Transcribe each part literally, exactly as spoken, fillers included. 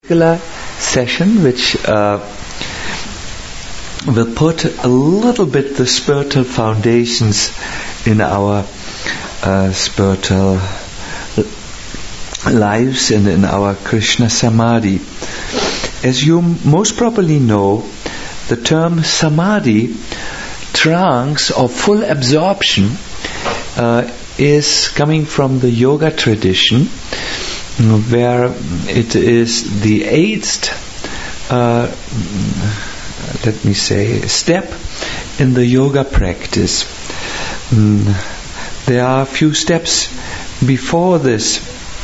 particular session which uh, will put a little bit the spiritual foundations in our uh, spiritual lives and in our Krishna Samadhi. As you most probably know, the term Samadhi, trance or full absorption, uh, is coming from the yoga tradition, where it is the eighth, uh, let me say, step in the yoga practice. Mm, there are a few steps before this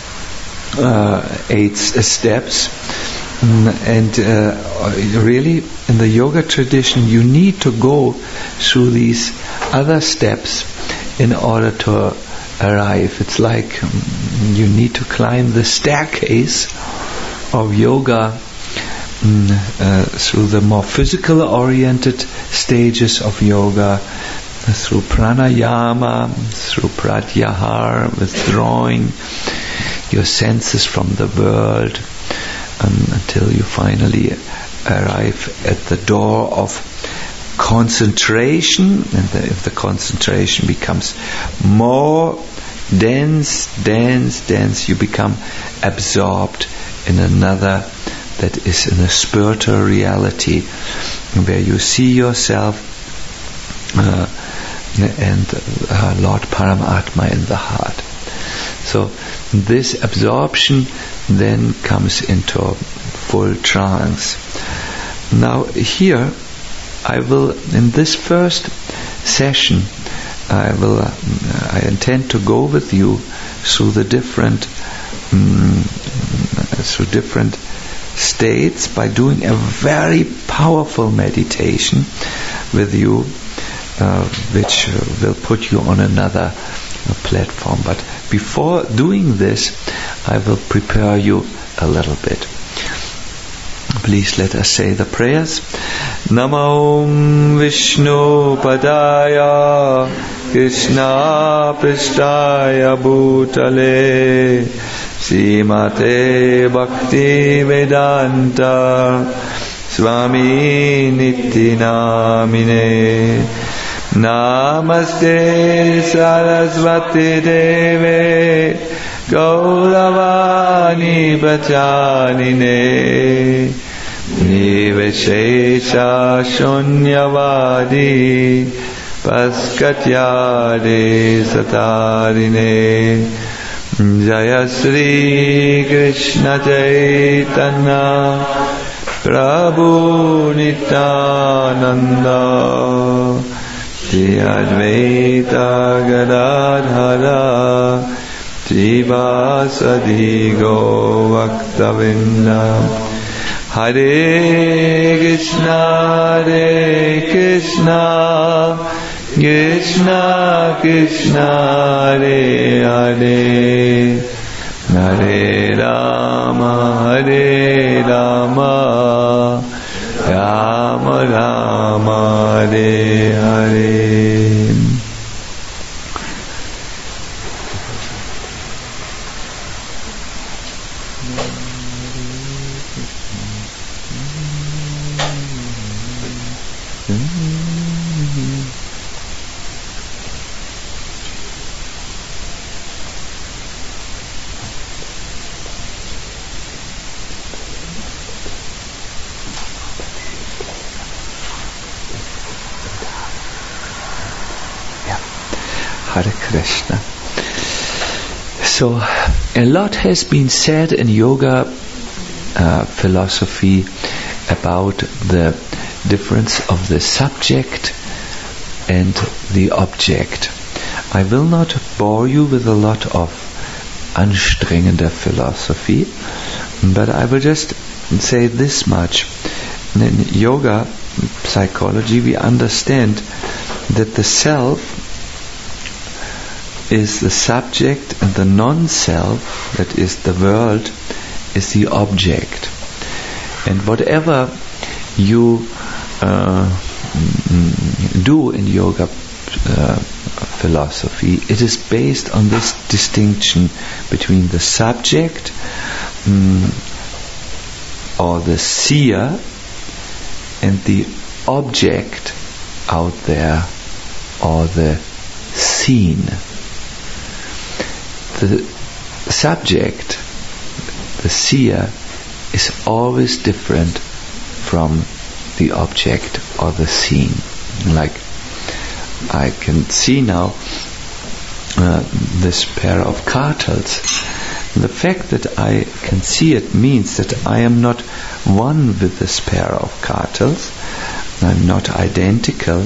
uh, eight steps, mm, and uh, really in the yoga tradition you need to go through these other steps in order to arrive. It's like um, you need to climb the staircase of yoga um, uh, through the more physical oriented stages of yoga, through pranayama, through pratyahara, withdrawing your senses from the world, um, until you finally arrive at the door of concentration. And the, if the concentration becomes more dense, dense, dense, you become absorbed in another, that is in a spiritual reality, where you see yourself uh, and uh, Lord Paramatma in the heart. So this absorption then comes into full trance. Now here I will, in this first session, I will, uh, I intend to go with you through the different, um, through different states by doing a very powerful meditation with you, uh, which will put you on another uh, platform. But before doing this, I will prepare you a little bit. Please let us say the prayers. Namo Vishnu Padaya Krishna Prishtaya Bhutale Srimate Bhakti Vedanta Swami Niti Namine Namaste Saraswati Deve Gauravani Bhajanine Niveshesha Shunyavadi Paskatyade Satarine Jaya Sri Krishna Chaitanya Prabhu Nityananda Shri Advaita Gadadhara Srivasadi Govaktavinda Hare Krishna, Hare Krishna, Krishna Krishna, Hare Hare, Hare Rama, Hare Rama, Rama Rama, Hare Hare. Hare Krishna. So, a lot has been said in yoga uh, philosophy about the difference of the subject and the object. I will not bore you with a lot of anstrengender philosophy, but I will just say this much. In yoga psychology, we understand that the self is the subject and the non-self, that is the world, is the object. And whatever you uh, do in yoga uh, philosophy, it is based on this distinction between the subject um, or the seer, and the object out there, or the seen. The subject, the seer, is always different from the object or the seen. Like, I can see now uh, this pair of cartels. The fact that I can see it means that I am not one with this pair of cartels. I'm not identical.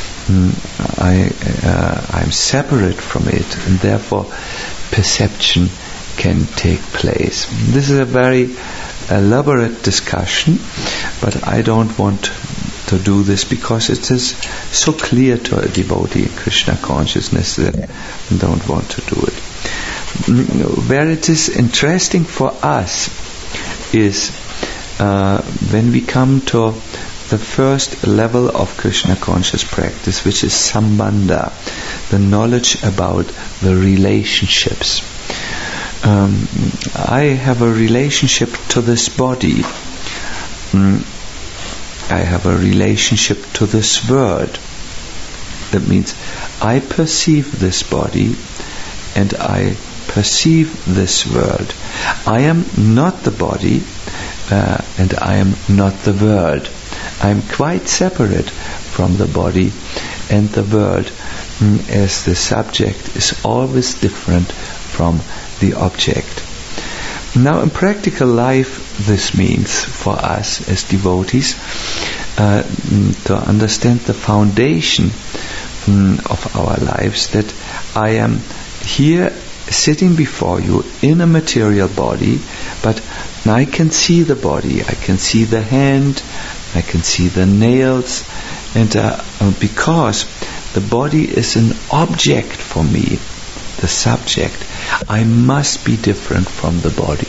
I, uh, I'm separate from it, and therefore perception can take place. This is a very elaborate discussion, but I don't want to do this because it is so clear to a devotee in Krishna consciousness that I don't want to do it. Where it is interesting for us is uh, when we come to the first level of Krishna conscious practice, which is sambandha, the knowledge about the relationships. Um, I have a relationship to this body. Mm, I have a relationship to this world. That means I perceive this body and I perceive this world. I am not the body uh, and I am not the world. I am quite separate from the body and the world, mm, as the subject is always different from the object. Now, in practical life, this means for us as devotees uh, to understand the foundation mm, of our lives, that I am here sitting before you in a material body, but I can see the body, I can see the hand, I can see the nails, and uh, because the body is an object for me, the subject, I must be different from the body.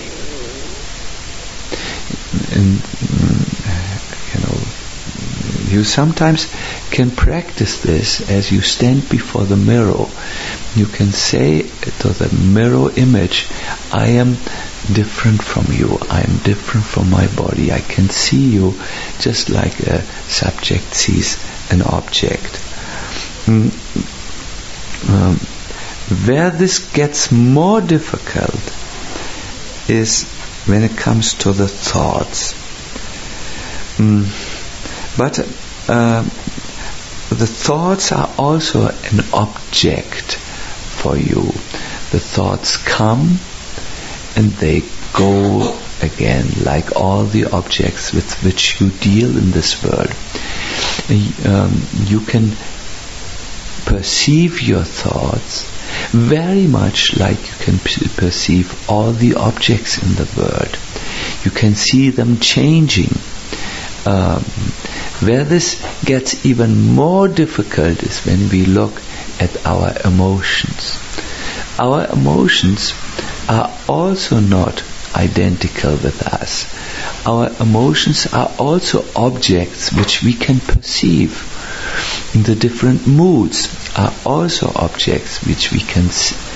And, you know, you sometimes can practice this as you stand before the mirror. You can say to the mirror image, I am different from you, I am different from my body, I can see you just like a subject sees an object. Mm. Um, where this gets more difficult is when it comes to the thoughts. Mm. But uh, the thoughts are also an object for you. The thoughts come and they go again, like all the objects with which you deal in this world. Um, you can perceive your thoughts very much like you can p- perceive all the objects in the world. You can see them changing. Um, where this gets even more difficult is when we look at our emotions. Our emotions are also not identical with us. Our emotions are also objects which we can perceive. The different moods are also objects which we can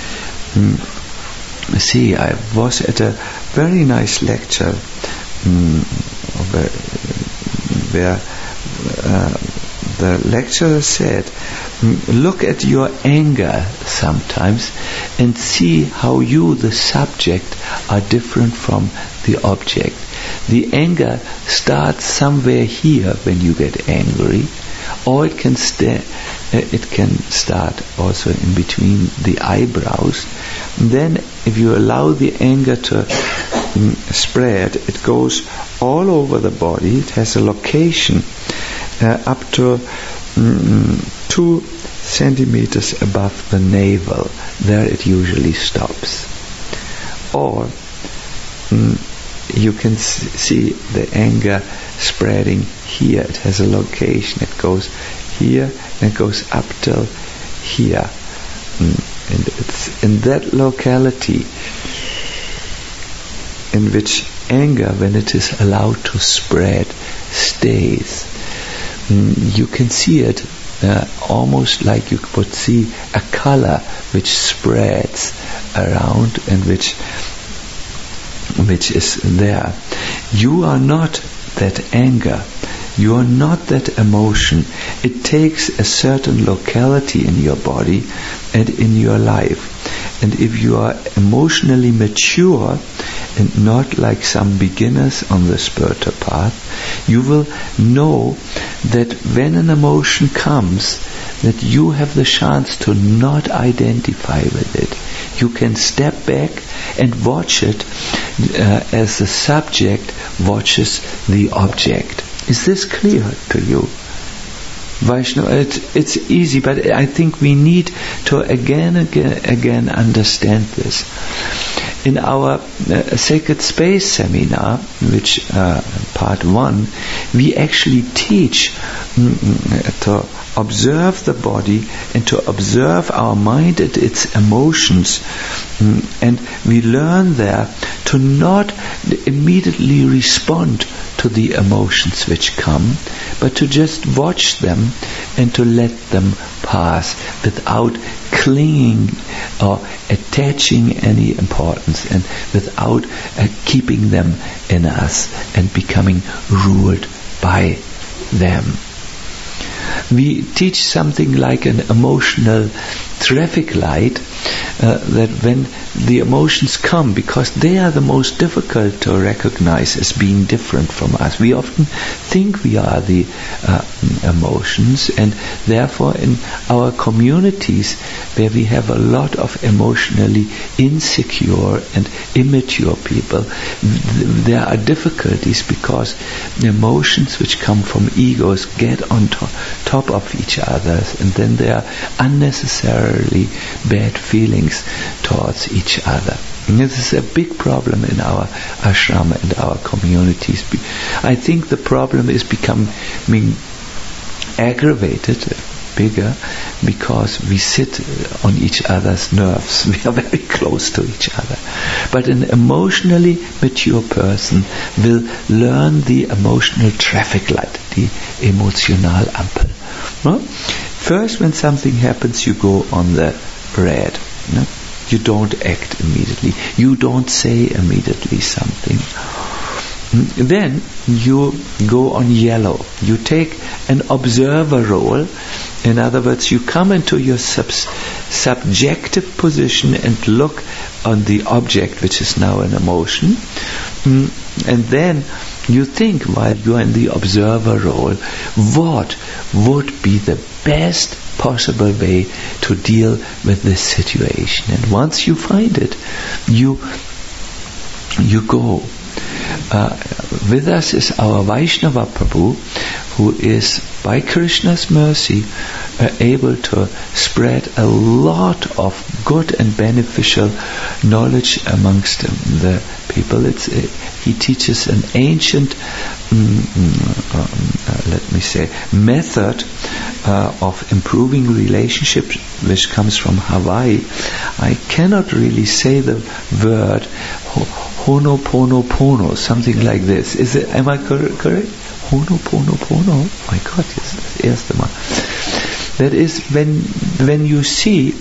see. I was at a very nice lecture um, where, where uh, the lecturer said, look at your anger sometimes and see how you, the subject, are different from the object. The anger starts somewhere here when you get angry, or it can sta- it can start also in between the eyebrows. And then if you allow the anger to mm, spread, it goes all over the body. It has a location uh, up to mm, two centimeters above the navel. There it usually stops. Or mm, you can s- see the anger spreading here. It has a location. It goes here and it goes up till here. Mm, and it's in that locality in which anger, when it is allowed to spread, stays. Mm, you can see it uh, almost like you would see a color which spreads around and which which is there. You are not that anger. You are not that emotion. It takes a certain locality in your body and in your life. And if you are emotionally mature and not like some beginners on the spiritual path, you will know that when an emotion comes, that you have the chance to not identify with it. You can step back and watch it uh, as the subject watches the object. Is this clear to you? Vaishnava, it's, it's easy, but I think we need to again, again, again understand this. In our uh, Sacred Space seminar, which uh, part one, we actually teach mm, to observe the body and to observe our mind and its emotions. Mm, and we learn there to not immediately respond to the emotions which come, but to just watch them and to let them pass without clinging or attaching any importance, and without uh, keeping them in us and becoming ruled by them. We teach something like an emotional traffic light, uh, that when the emotions come, because they are the most difficult to recognize as being different from us. We often think we are the uh, emotions, and therefore in our communities where we have a lot of emotionally insecure and immature people, th- there are difficulties because the emotions which come from egos get on to- top of each other, and then there are unnecessarily bad feelings towards each other. And this is a big problem in our ashram and our communities. I think the problem is becoming aggravated, bigger, because we sit on each other's nerves. We are very close to each other. But an emotionally mature person will learn the emotional traffic light, the Emotionalampel. No? First, when something happens, you go on the red. No? You don't act immediately. You don't say immediately something. Then you go on yellow. You take an observer role. In other words, you come into your sub- subjective position and look on the object, which is now an emotion. And then you think, while you are in the observer role, what would be the best possible way to deal with this situation. And once you find it, you you go. Uh, with us is our Vaishnava Prabhu, who is, by Krishna's mercy, uh, able to spread a lot of good and beneficial knowledge amongst um, the people. It's, uh, he teaches an ancient, um, uh, let me say, method uh, of improving relationships, which comes from Hawaii. I cannot really say the word Ho'oponopono, something like this. Is it? Am I cor- correct? Ho'oponopono. Oh my God, yes, das erste Mal. That is when when you see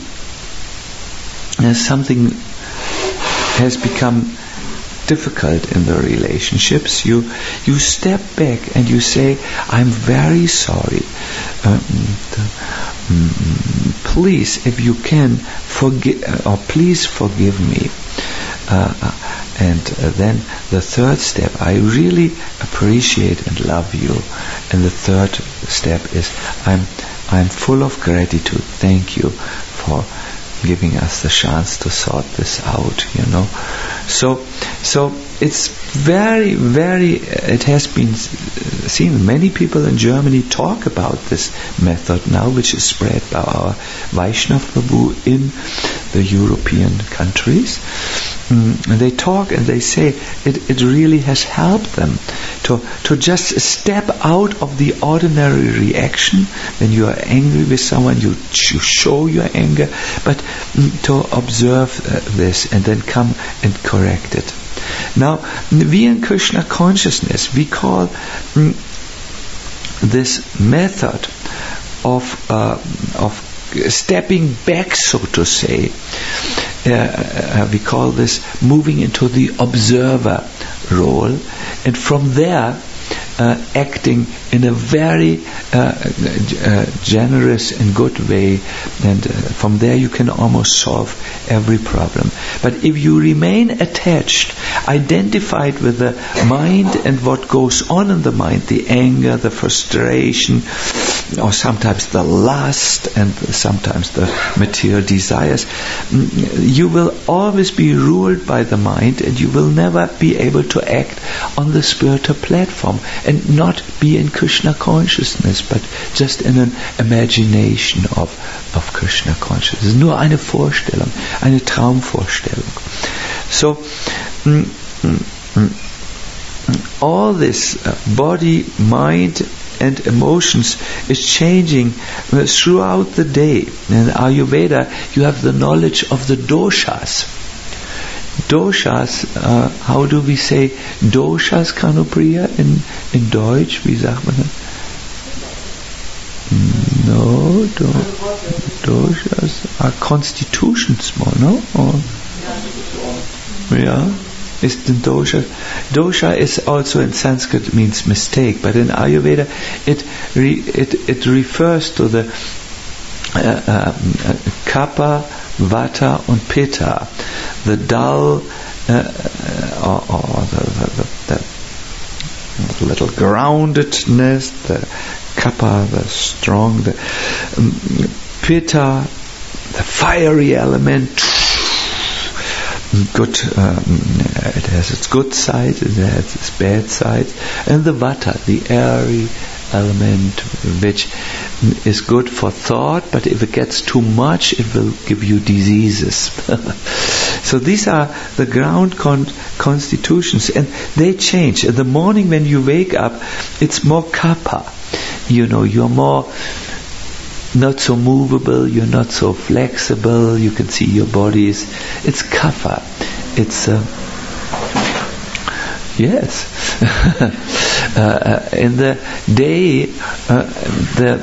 uh, something has become difficult in the relationships, you you step back and you say, "I'm very sorry. Um, the, um, please, if you can, forgive, or please forgive me." Uh, and uh, then the third step, I really appreciate and love you. And the third step is, I'm I'm full of gratitude. Thank you for giving us the chance to sort this out. You know, so so it's very very. It has been seen. Many people in Germany talk about this method now, which is spread by our Vaishnava Prabhu in the European countries. Mm, and they talk and they say it, it really has helped them to to just step out of the ordinary reaction. When you are angry with someone, you, you show your anger, but mm, to observe uh, this and then come and correct it. Now, we in Krishna consciousness, we call mm, this method of uh, of stepping back, so to say, uh, uh, we call this moving into the observer role, and from there Uh, acting in a very uh, uh, generous and good way, and uh, from there you can almost solve every problem. But if you remain attached, identified with the mind and what goes on in the mind, the anger, the frustration, or sometimes the lust, and sometimes the material desires, you will always be ruled by the mind, and you will never be able to act on the spiritual platform and not be in Krishna consciousness, but just in an imagination of, of Krishna consciousness. Nur eine Vorstellung, eine Traumvorstellung. So, mm, mm, mm, all this uh, body, mind, and emotions is changing uh, throughout the day. In Ayurveda, you have the knowledge of the doshas. Doshas, uh, how do we say doshas, Kanupriya, in, in Deutsch? Wie sagt man das? No, do, doshas are constitutions more, no? Or, yeah, is the dosha. Dosha is also in Sanskrit means mistake, but in Ayurveda it re, it it refers to the uh, uh, kapha, vata, and pitta, the dull uh, or, or the, the, the, the little groundedness, the kapha, the strong, the um, pitta, the fiery element. Good, um, it has its good side, it has its bad side, and the vata, the airy element, which is good for thought, but if it gets too much, it will give you diseases. So these are the ground con- constitutions, and they change. In the morning when you wake up, it's more kapha. You know, you're more not so movable, you're not so flexible, you can see your body is, it's kapha. It's, uh, yes. uh, in the day, uh, the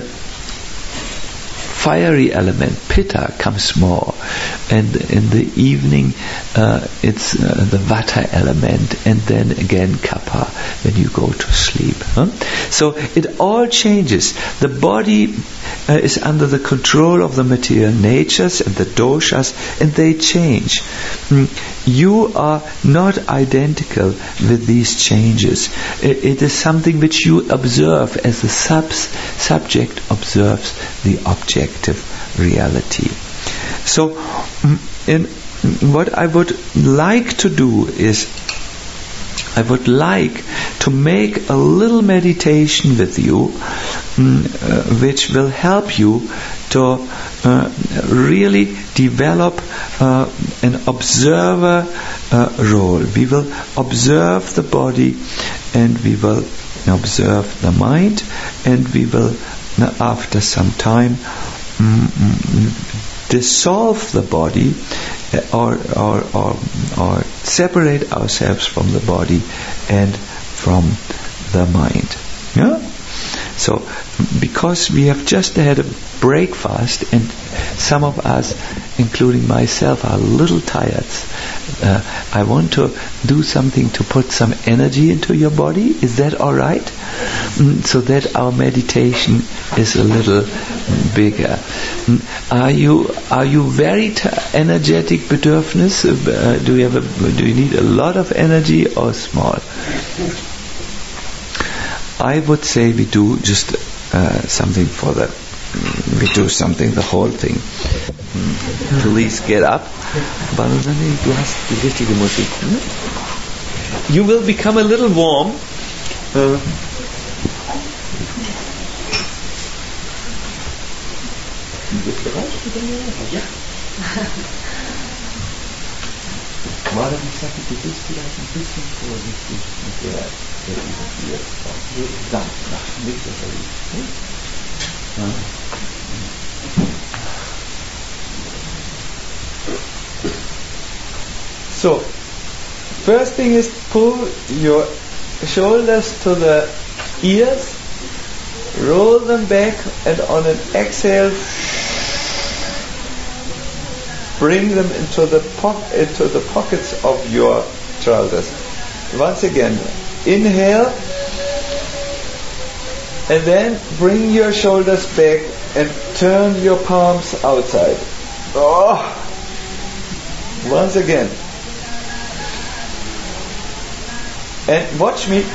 fiery element, pitta, comes more, and in the evening uh, it's uh, the vata element, and then again kapha when you go to sleep. Huh? So it all changes. The body uh, is under the control of the material natures and the doshas, and they change. Mm. You are not identical with these changes. It, it is something which you observe as the subs, subject observes the objective reality. So, in, what I would like to do is, I would like to make a little meditation with you, mm, uh, which will help you to uh, really develop uh, an observer uh, role. We will observe the body, and we will observe the mind, and we will, after some time, mm, mm, dissolve the body, or, or, or, or separate ourselves from the body and from the mind. Yeah? So, because we have just had a breakfast, and some of us, including myself, are a little tired, uh, I want to do something to put some energy into your body. Is that all right? Mm, so that our meditation is a little bigger. Mm, are you are you very t- energetic, Bedürfnis? Uh, do you have a, do you need a lot of energy or small? I would say we do just uh, something for the, we do something, the whole thing. Mm. Please get up. Banusani, du hast die richtige Musik. Ne? You will become a little warm. Uh, Ja. Mal, ich sage, du bist vielleicht ein bisschen vorsichtig mit der, der Überführung. Da, nach links oder links. So, first thing is pull your shoulders to the ears, roll them back, and on an exhale, bring them into the po- into the pockets of your trousers. Once again, inhale, and then bring your shoulders back and turn your palms outside. Oh! Once again. And watch me.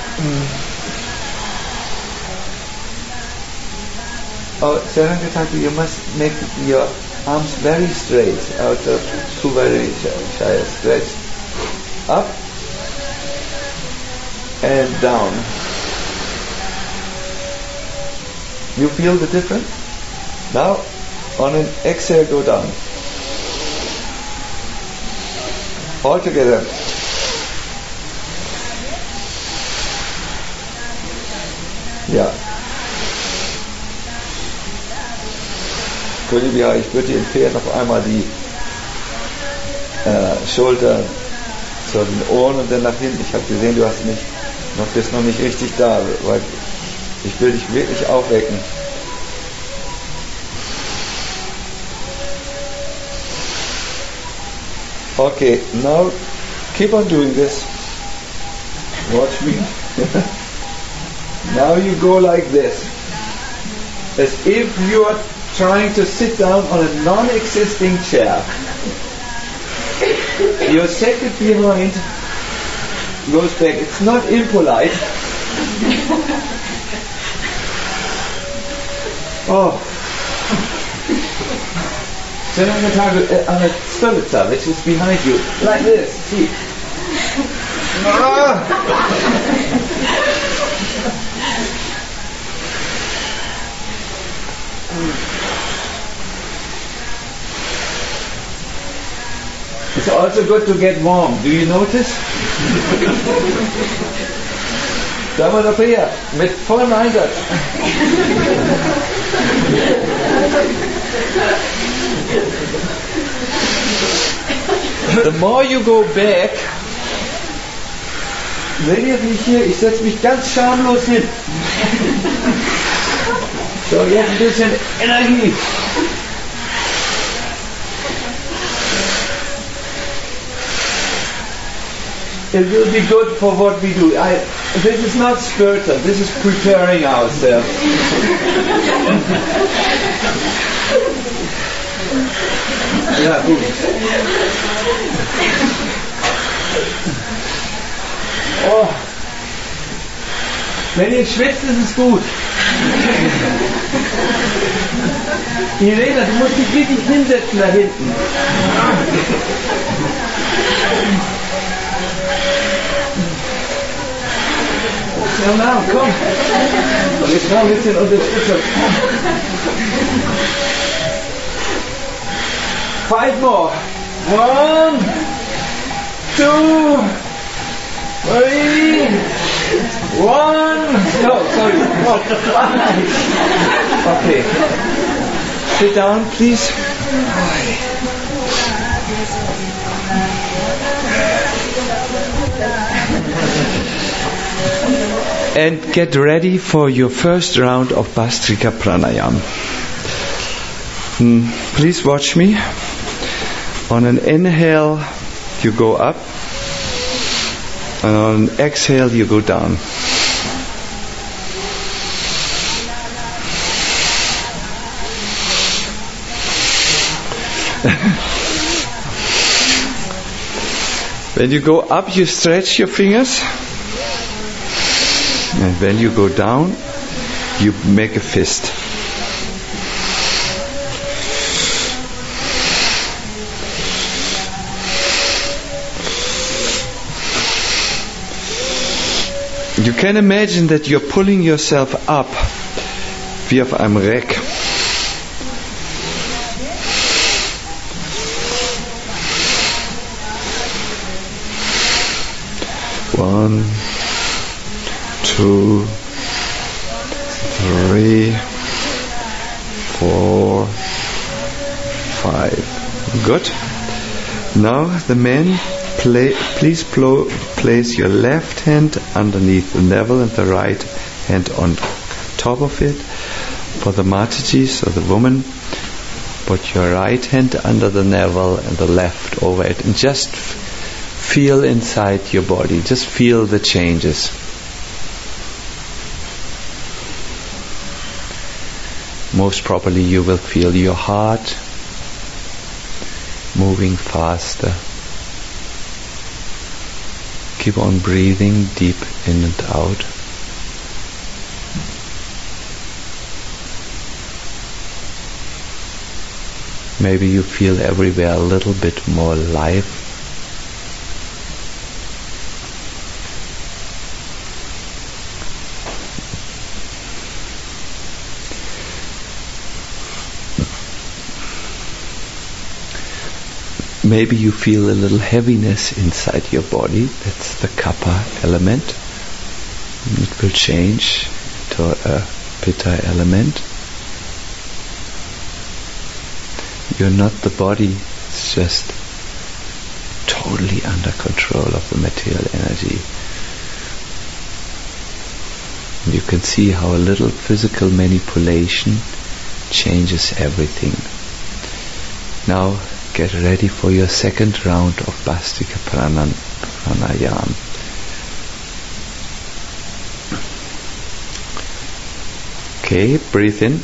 Oh, Sarangataku, you must make your arms very straight, out of two very shy, stretched. Up and down. You feel the difference? Now, on an exhale, go down. All together. Ja. Ja, ich würde dir empfehlen, noch einmal die äh, Schulter zu den Ohren und dann nach hinten. Ich habe gesehen, du hast nicht, noch bist noch nicht richtig da, weil ich will dich wirklich aufwecken. Okay, now keep on doing this. Watch me. Now you go like this, as if you are trying to sit down on a non-existing chair. Your second behind goes back. It's not impolite. Oh. Sarangataku on a stolitsa, which is behind you, like this. See. It's also good to get warm. Do you notice? Da mal noch her, mit vollem Einsatz. The more you go back, seht ihr mich hier? Ich setze mich ganz schamlos hin. So, jetzt ein bisschen Energie. It will be good for what we do. I, this is not skirta, this is preparing ourselves. Ja, gut. Oh. Wenn ihr schwitzt, ist es gut. Irena, du musst dich wirklich hinsetzen da hinten. Ja, na, komm. Jetzt noch ein bisschen Unterstützung. Five more. One, two, three, one. No, sorry. No. Okay. Sit down, please. And get ready for your first round of Bhastrika Pranayam. Mm, please watch me. On an inhale, you go up. And on an exhale, you go down. When you go up, you stretch your fingers. And when you go down, you make a fist. You can imagine that you're pulling yourself up wie auf einem Reck. One, two, three, four, five. Good. Now the men, play, please pl- place your left hand underneath the navel and the right hand on top of it. For the Mataji, so the woman, put your right hand under the navel and the left over it, and just f- feel inside your body. Just feel the changes. Most probably you will feel your heart moving faster. Keep on breathing deep in and out. Maybe you feel everywhere a little bit more life. Maybe you feel a little heaviness inside your body. That's the kapha element. It will change to a pitta element. You're not the body, it's just totally under control of the material energy. And you can see how a little physical manipulation changes everything. Now get ready for your second round of Bhastika Pranayama. Okay, breathe in.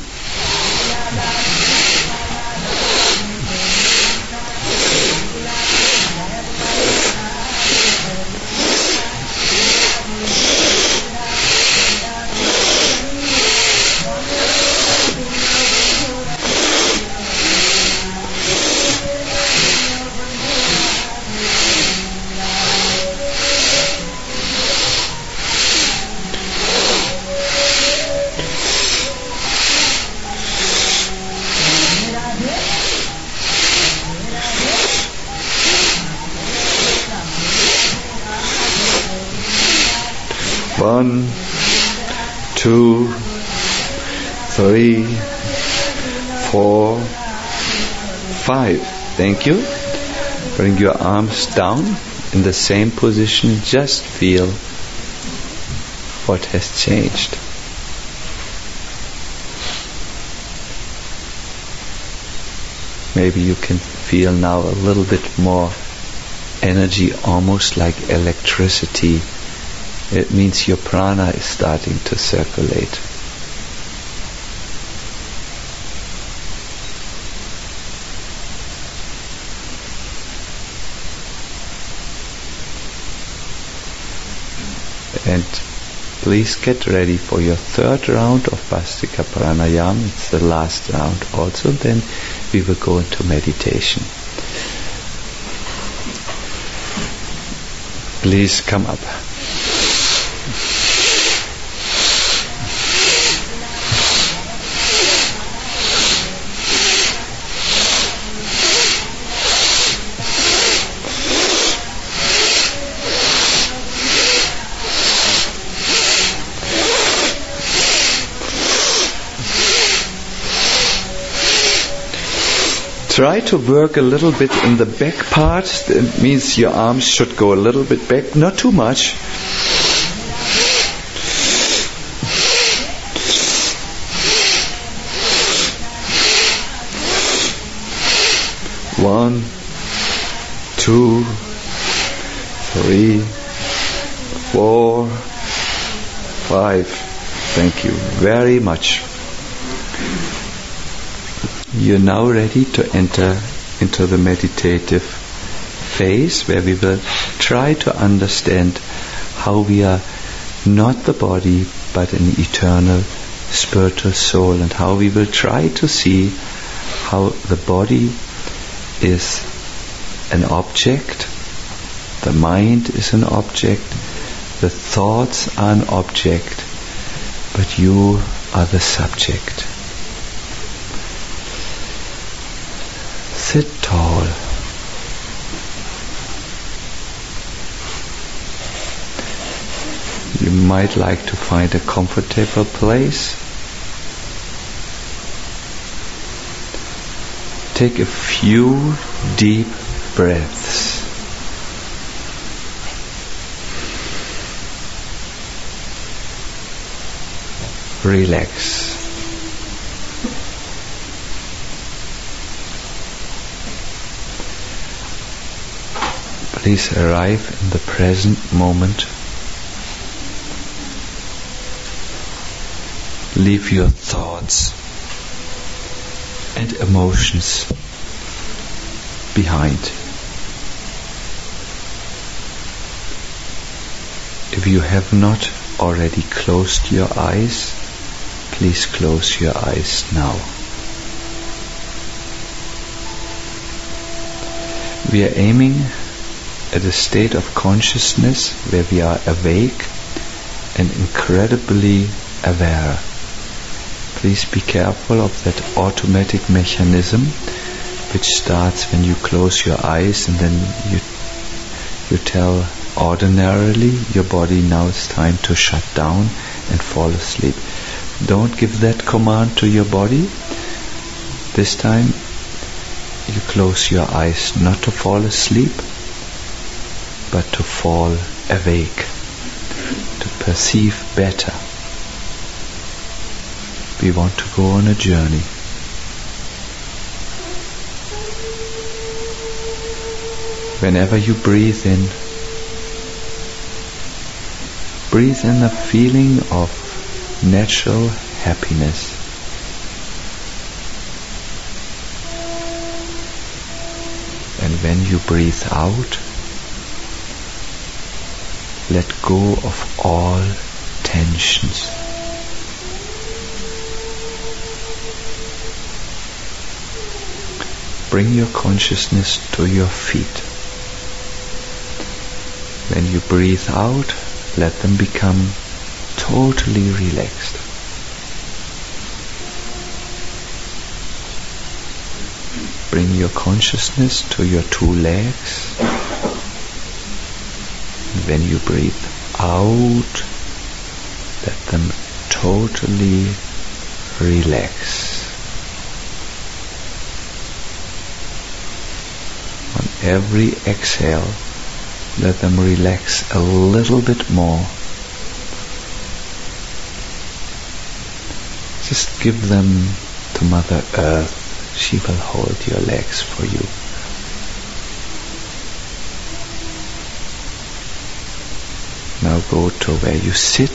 One, two, three, four, five. Thank you. Bring your arms down in the same position. Just feel what has changed. Maybe you can feel now a little bit more energy, almost like electricity. It means your prana is starting to circulate. And please get ready for your third round of Bhastika Pranayama. It's the last round also. Then we will go into meditation. Please come up. Try to work a little bit in the back part. That means your arms should go a little bit back, not too much. One, two, three, four, five. Thank you very much. You're now ready to enter into the meditative phase where we will try to understand how we are not the body but an eternal spiritual soul, and how we will try to see how the body is an object, the mind is an object, the thoughts are an object, but you are the subject. Sit tall. You might like to find a comfortable place. Take a few deep breaths. Relax. please arrive in the present moment. Leave your thoughts and emotions behind. If you have not already closed your eyes, please close your eyes now. We are aiming at a state of consciousness where we are awake and incredibly aware. Please be careful of that automatic mechanism which starts when you close your eyes and then you you tell ordinarily your body now it's time to shut down and fall asleep. Don't give that command to your body. This time you close your eyes not to fall asleep but to fall awake, to perceive better. We want to go on a journey. Whenever you breathe in, breathe in a feeling of natural happiness. And when you breathe out, let go of all tensions. Bring your consciousness to your feet. When you breathe out, let them become totally relaxed. Bring your consciousness to your two legs. And when you breathe out, let them totally relax. On every exhale, let them relax a little bit more. Just give them to Mother Earth. She will hold your legs for you. Now go to where you sit.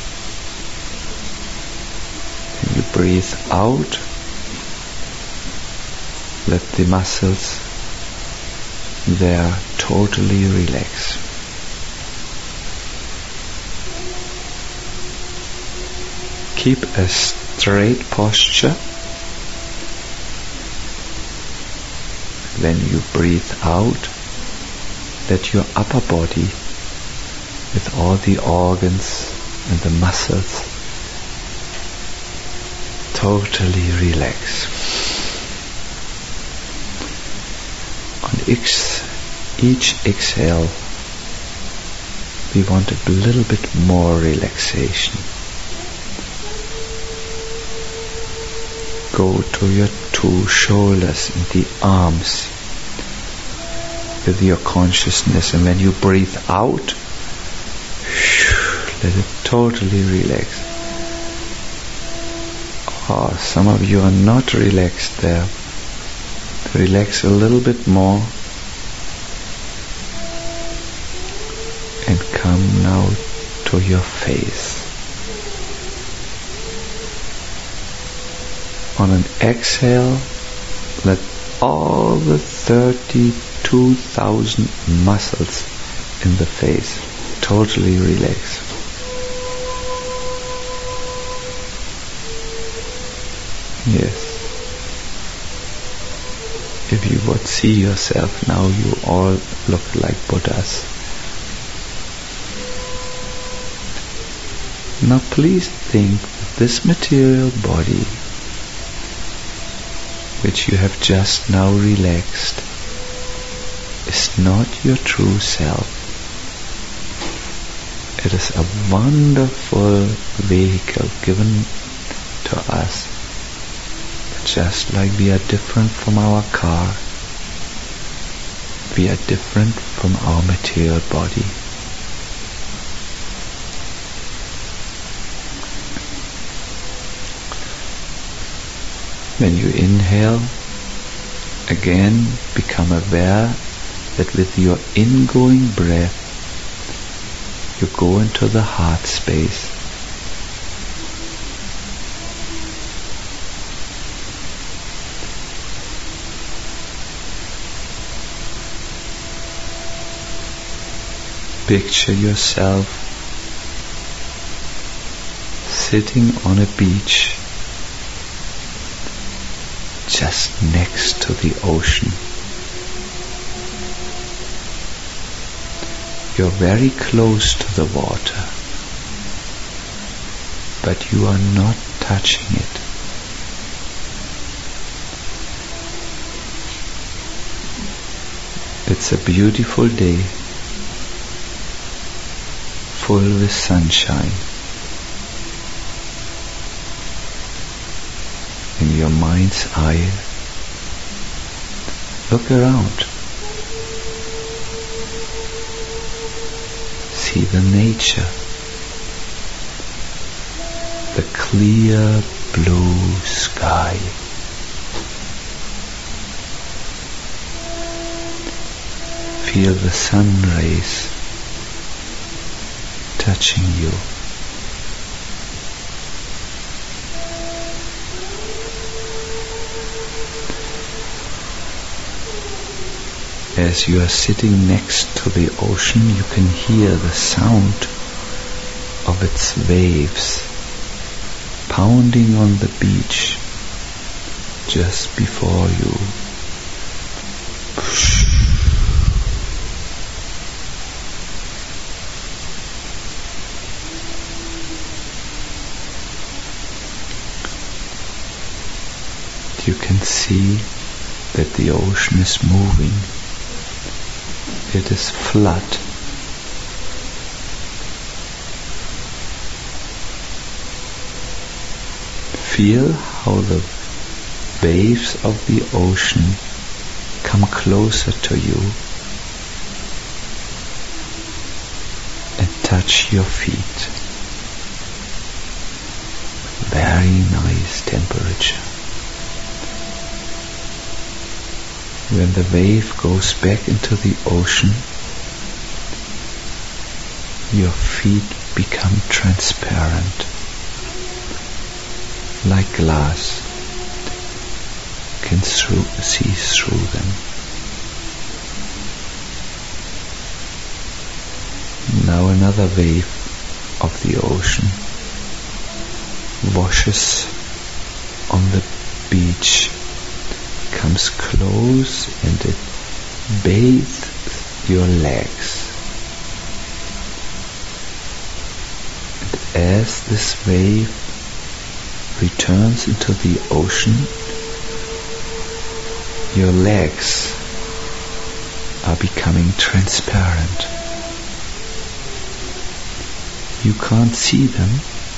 When you breathe out, let the muscles there totally relax. Keep a straight posture. When you breathe out, let your upper body with all the organs and the muscles totally relax. On each, each exhale, we want a little bit more relaxation. Go to your two shoulders and the arms with your consciousness, and when you breathe out, let it totally relax. Oh, some of you are not relaxed there. Relax a little bit more and come now to your face. On an exhale, let all the thirty-two thousand muscles in the face totally relax. Yes. If you would see yourself now, you all look like Buddhas. Now please think that this material body, which you have just now relaxed, is not your true self. It is a wonderful vehicle given to us. Just like we are different from our car, we are different from our material body. When you inhale, again become aware that with your ingoing breath you go into the heart space. Picture yourself sitting on a beach just next to the ocean. You're very close to the water, but you are not touching it. It's a beautiful day, full with sunshine. In your mind's eye, look around. See the nature, the clear blue sky. Feel the sun rays touching you. As you are sitting next to the ocean, you can hear the sound of its waves pounding on the beach just before you. You can see that the ocean is moving. It is flood. Feel how the waves of the ocean come closer to you and touch your feet. Very nice temperature. When the wave goes back into the ocean, your feet become transparent, like glass. You can through, see through them. Now another wave of the ocean washes on the beach, comes close, and it bathes your legs. And as this wave returns into the ocean, your legs are becoming transparent. You can't see them,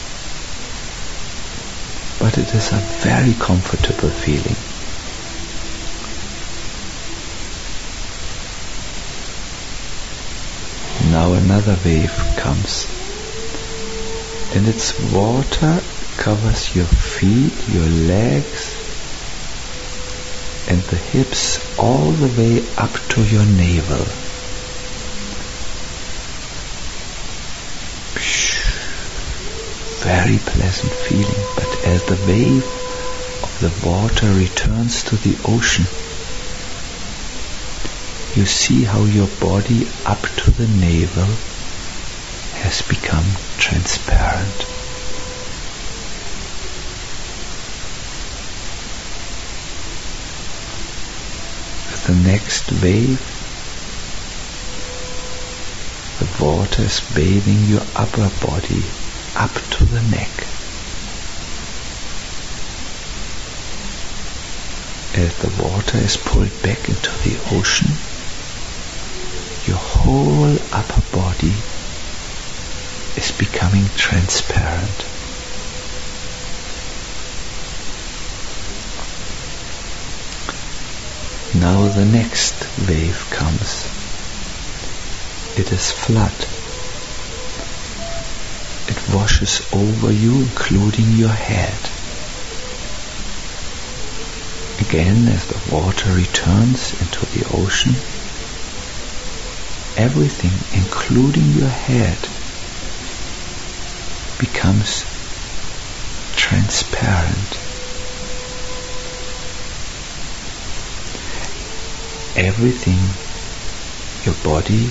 but it is a very comfortable feeling. Now another wave comes, and its water covers your feet, your legs, and the hips all the way up to your navel. Very pleasant feeling, but as the wave of the water returns to the ocean, you see how your body up to the navel has become transparent. With the next wave, the water is bathing your upper body up to the neck. As the water is pulled back into the ocean, your whole upper body is becoming transparent. Now the next wave comes. It is flood. It washes over you, including your head. Again, as the water returns into the ocean, everything, including your head, becomes transparent. Everything, your body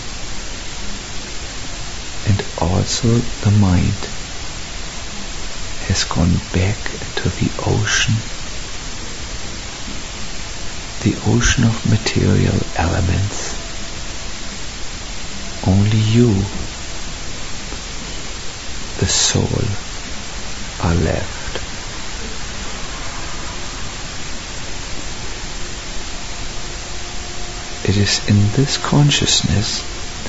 and also the mind, has gone back into the ocean, the ocean of material elements. Only you, the soul, are left. It is in this consciousness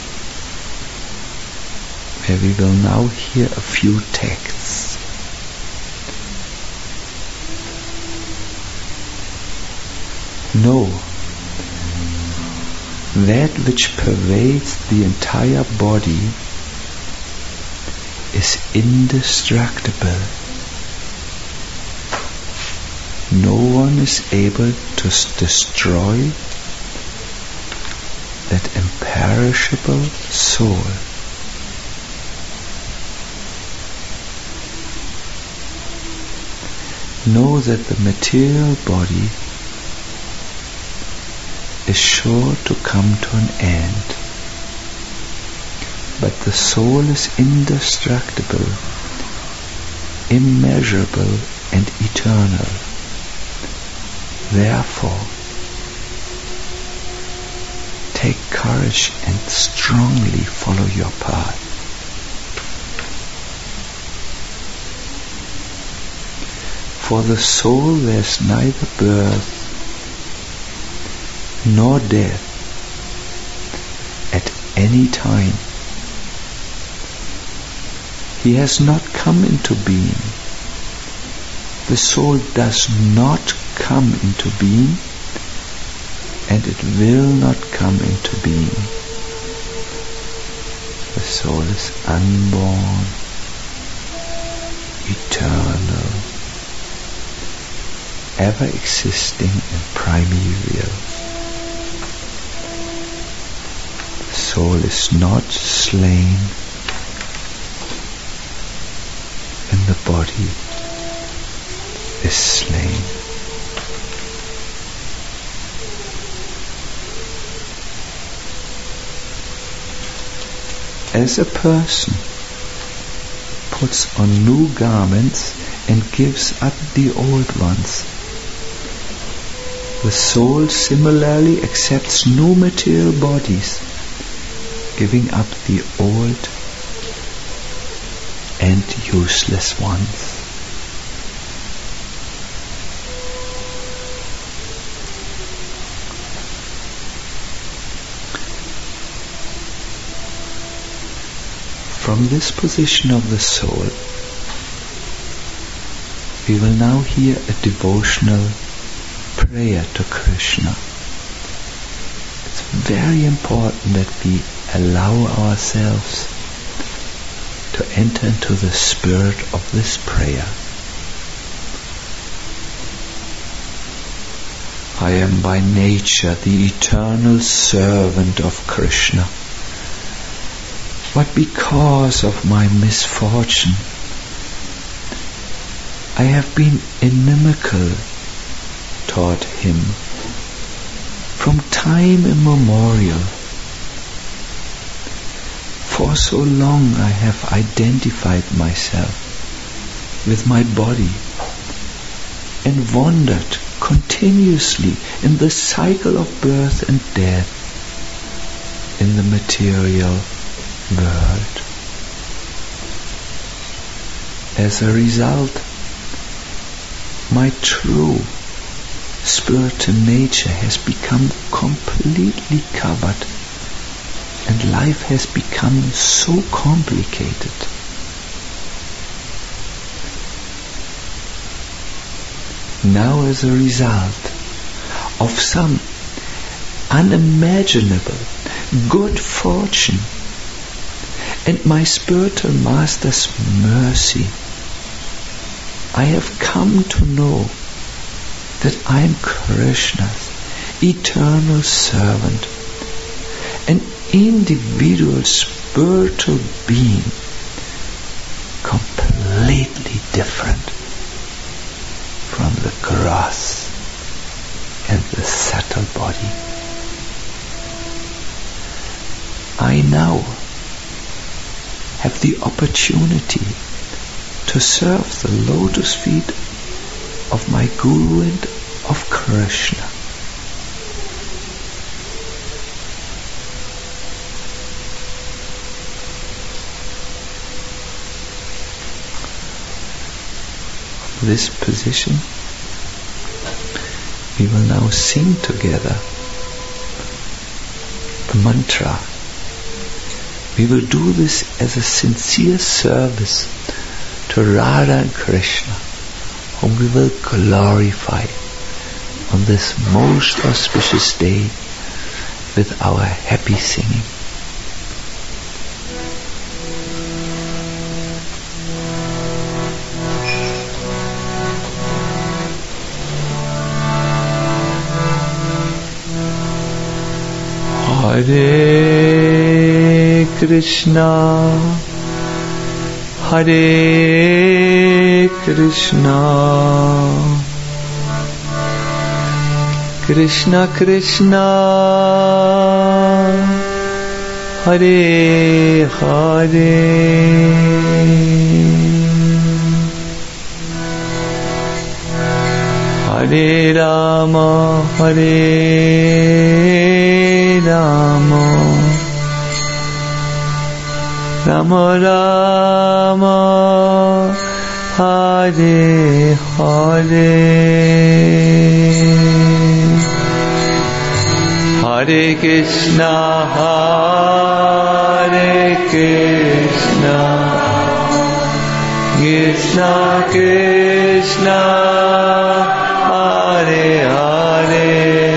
where we will now hear a few texts. Know that which pervades the entire body is indestructible. No one is able to destroy that imperishable soul. Know that the material body is sure to come to an end, but the soul is indestructible, immeasurable and eternal. Therefore, take courage and strongly follow your path. For the soul there's neither birth nor death at any time. He has not come into being. The soul does not come into being, and it will not come into being. The soul is unborn, eternal, ever existing and primeval. The soul is not slain, and the body is slain. As a person puts on new garments and gives up the old ones, the soul similarly accepts new material bodies, giving up the old and useless ones. From this position of the soul, we will now hear a devotional prayer to Krishna. It's very important that we allow ourselves to enter into the spirit of this prayer. I am by nature the eternal servant of Krishna. But because of my misfortune, I have been inimical toward him from time immemorial. For so long I have identified myself with my body and wandered continuously in the cycle of birth and death in the material world. As a result, my true spiritual nature has become completely covered, and life has become so complicated. Now, as a result of some unimaginable good fortune and my spiritual master's mercy, I have come to know that I am Krishna's eternal servant, and individual spiritual being, completely different from the gross and the subtle body. I now have the opportunity to serve the lotus feet of my Guru and of Krishna. From this position, we will now sing together the mantra. We will do this as a sincere service to Radha and Krishna, whom we will glorify on this most auspicious day with our happy singing. Hare Krishna, Hare Krishna, Krishna Krishna, Hare Hare, Hare Rama, Hare Rama, Rama Rama, Hare Hare, Hare Krishna, Hare Krishna, Krishna Krishna, Hare Hare,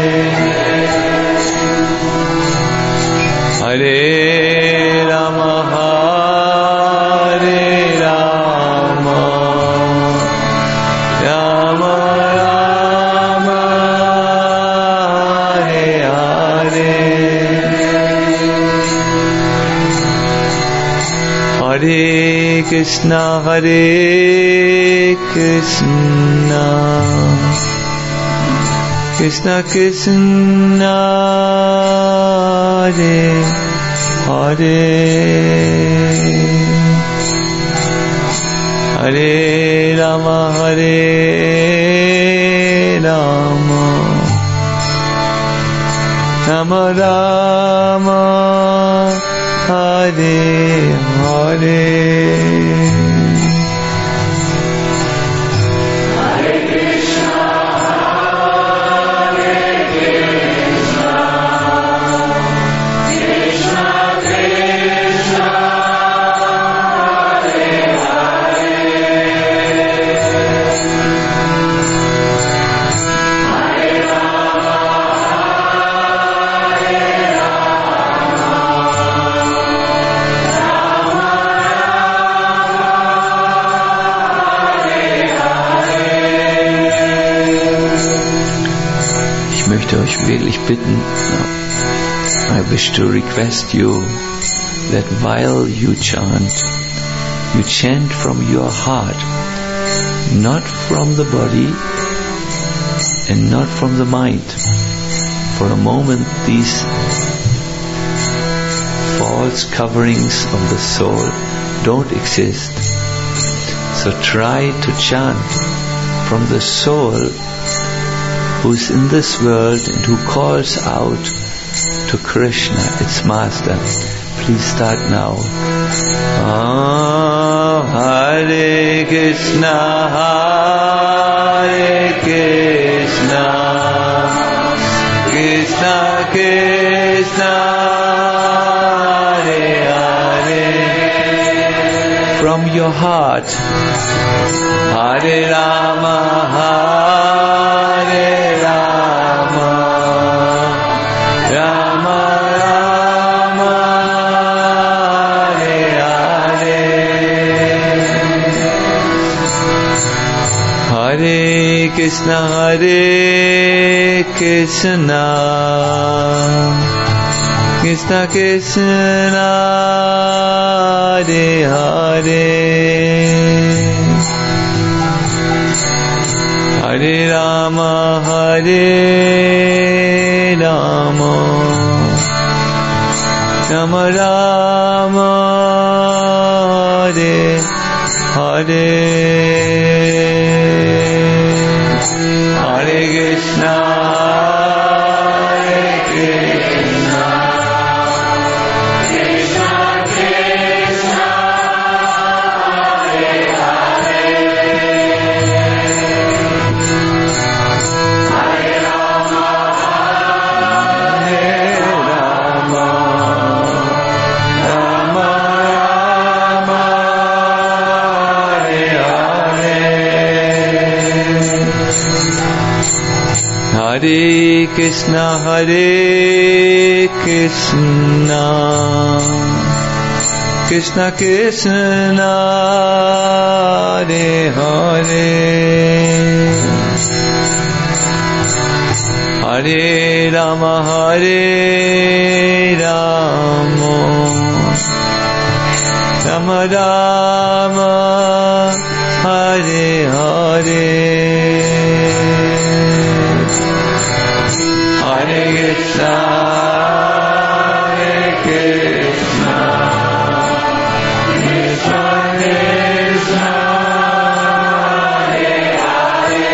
Hare Rama, Hare Rama, Rama Rama, Hare Hare, Hare Krishna, Hare Krishna, Krishna Krishna, Hare Hare, Hare Rama, Hare Rama, Rama Rama, Hare Hare. Euch wirklich bitten, I wish to request you that while you chant, you chant from your heart, not from the body and not from the mind. For a moment, these false coverings of the soul don't exist. So try to chant from the soul who is in this world and who calls out to Krishna, its master. Please start now. Oh, Hare Krishna, Hare Krishna, Krishna Krishna, Hare Hare. From your heart, Hare Rama, Hare Rama, Rama Rama, Hare Hare, Hare Krishna, Hare Krishna, Krishna Krishna Hare Hare Hare Rama Hare Rama Rama Rama Hare Hare Hare Krishna Hare Krishna Krishna Krishna Hare Hare Hare Rama Hare Rama Rama Rama Hare Hare Hare Krishna Hare Krishna Krishna Krishna Hare Hare Hare Rama Hare Rama Rama Rama Hare Hare Hare Krishna Hare Krishna Krishna Krishna Hare Hare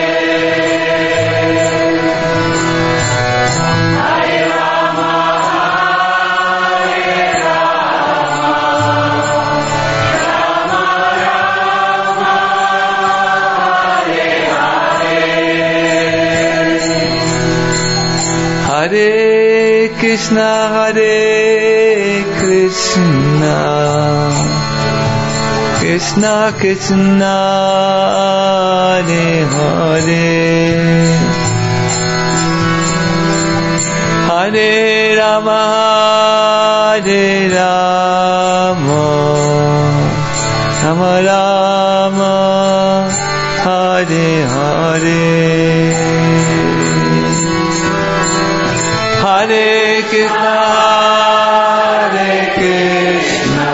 Hare Rama Hare Rama Rama Rama Hare Hare Hare Krishna Hare Krishna Krishna Krishna Hare Hare Hare Rama Hare Rama Rama Rama Hare Hare Hare Krishna Hare Krishna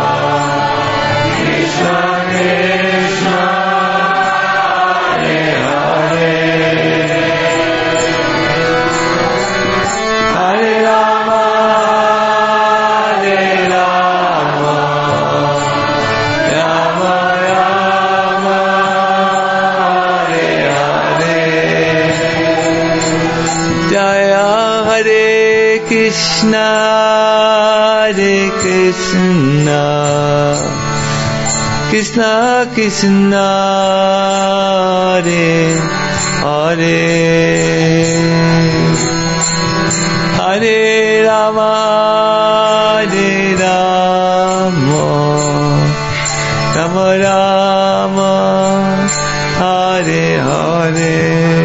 Krishna Krishna Hare Hare Hare Rama Hare Rama Rama Rama Hare Hare Jaya Hare Krishna Hare Krishna Krishna Krishna Hare Hare Hare Rama Hare Rama Rama Rama Hare Hare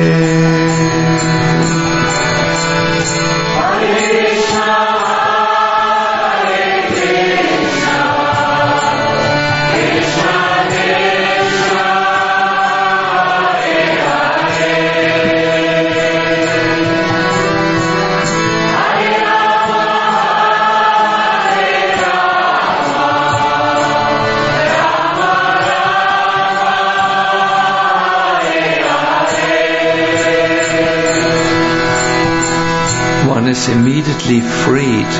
Is immediately freed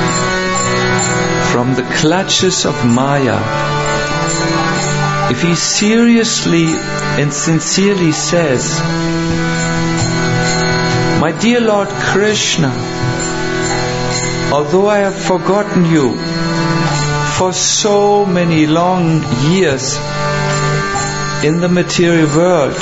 from the clutches of Maya if he seriously and sincerely says, "My dear Lord Krishna, although I have forgotten you for so many long years in the material world,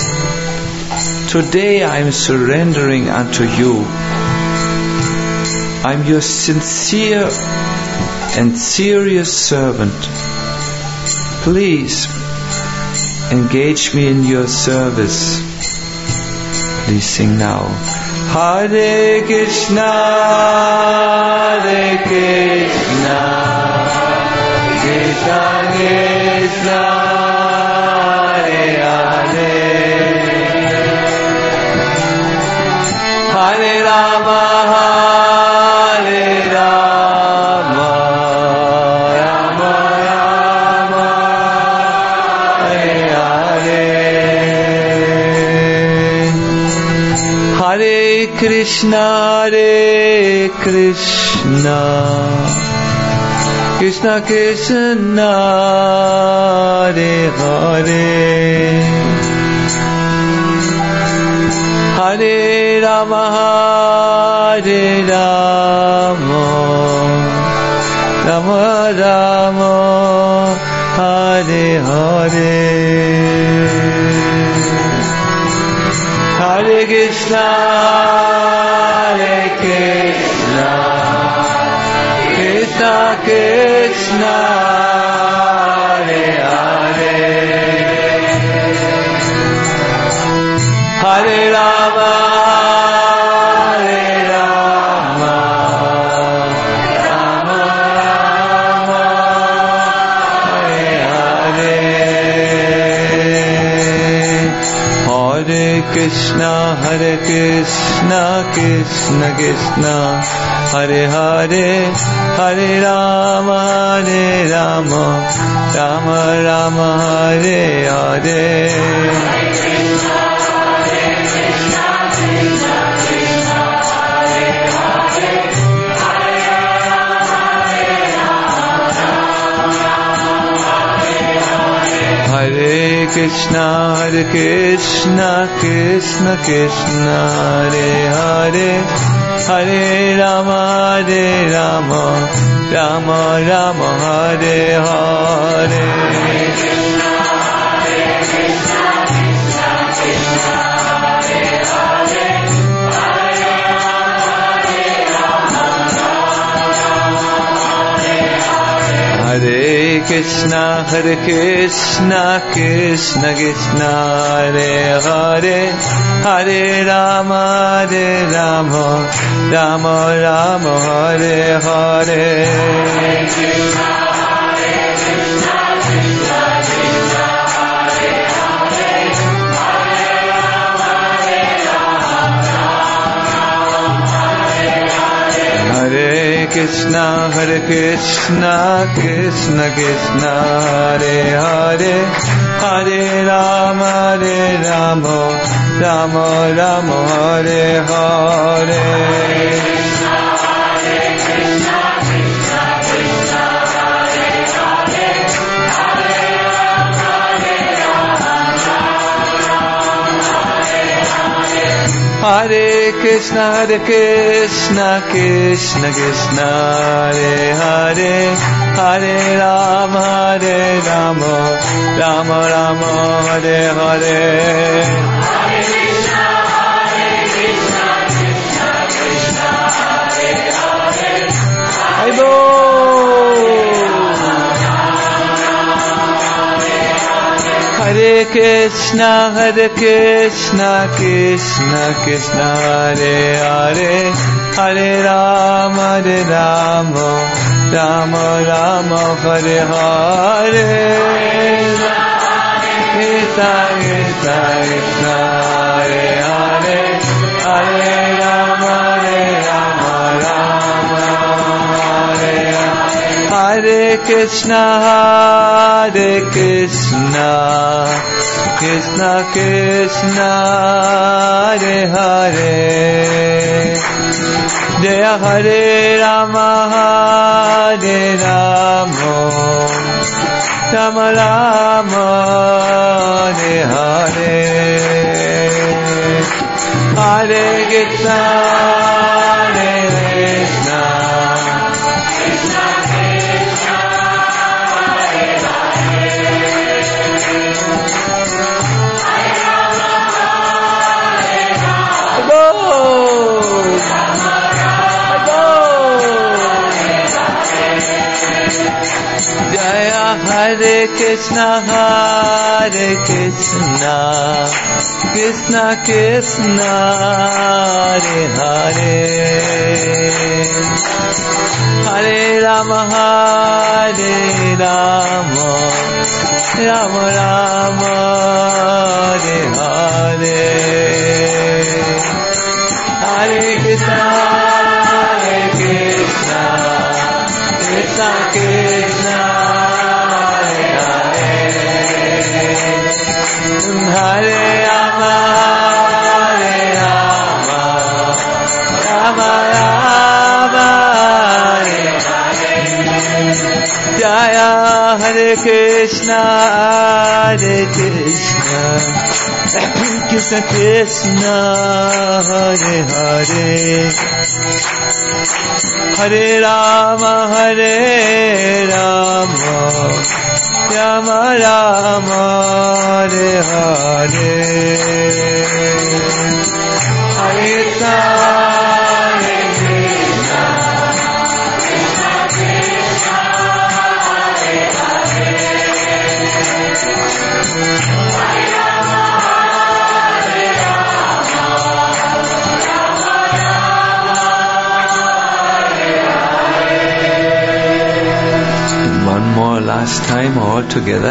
today I am surrendering unto you. I am your sincere and serious servant. Please engage me in your service." Please sing now. Hare Krishna, Hare Krishna, Krishna Krishna, Hare Hare, Hare Rama, Hare Rama. Krishna, Hare Krishna, Krishna Krishna, Hare Hare, Hare Rama, Hare Rama, Rama Rama, Hare Hare, Hare Krishna, Hare Krishna, Krishna Krishna, Hare Hare, Hare Rama, Hare Rama, Rama Rama, Hare Hare, Hare Krishna, Hare Krishna, Krishna Krishna, Hare Hare, Hare Rama, Hare Rama, Rama Rama, Hare Hare, Hare Krishna, Hare Krishna, Krishna Krishna, Hare Hare, Hare Rama, Hare Rama, Rama Rama, Hare Hare, Hare Krishna, Hare Krishna, Krishna Krishna, Hare Hare, Hare Rama, Hare Rama, Rama Rama, Hare Hare, Hare Krishna, Hare Krishna, Krishna Krishna, Hare Hare, Hare Rama, Hare Rama, Rama Rama, Hare Hare, Hare Krishna, Hare Krishna, Krishna Krishna, Hare Hare, Hare Rama, Hare Rama, Rama Rama, Hare Hare, Hare Krishna, Hare Krishna, Krishna Krishna, Hare Hare, Hare Hare Krishna, Hare Krishna, Krishna Krishna, Hare Hare, Hare Rama, Hare Rama, Rama Rama, Hare Hare, Krishna Krishna Krishna, Hare Hare, Hare Rama, Hare Rama, Rama Hare Hare, Krishna, Hare Krishna, Krishna Krishna, Hare Hare, Jaya Hare Rama, Hare Rama, Rama Rama, Hare Hare, Hare Krishna, Hare Krishna, Krishna Krishna, Hare Hare, Hare Rama, Hare Rama, Rama Rama, Hare Hare, Jaya Hare Krishna, Hare Krishna, Krishna Krishna, Hare Hare, Hare Rama, Hare Rama, Rama Rama, Hare Hare, Hare Krishna, Hare Krishna, Krishna Krishna, Hare Rama, Hare Rama, Krishna, Hare Krishna, Krishna Krishna, Hare Hare, Hare Rama, Hare Rama, Rama Rama, Hare Hare, Hare Krishna. Last time all together.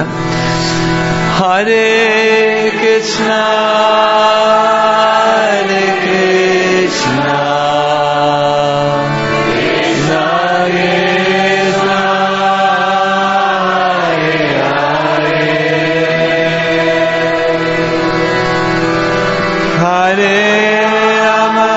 Hare Krishna, Hare Krishna, Krishna Krishna, Hare Hare, Hare Rama,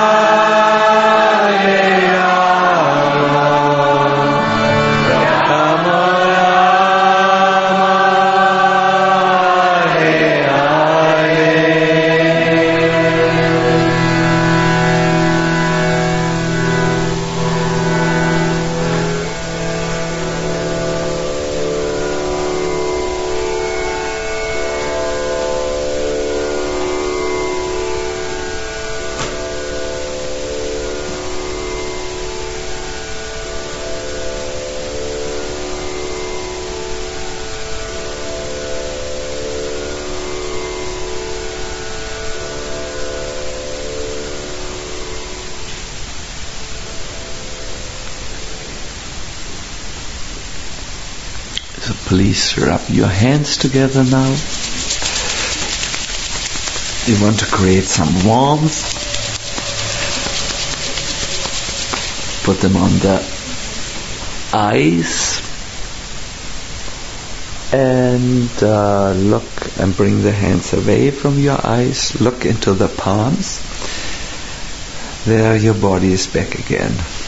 please rub your hands together now. You want to create some warmth. Put them on the eyes. And uh, look and bring the hands away from your eyes. Look into the palms. There your body is back again.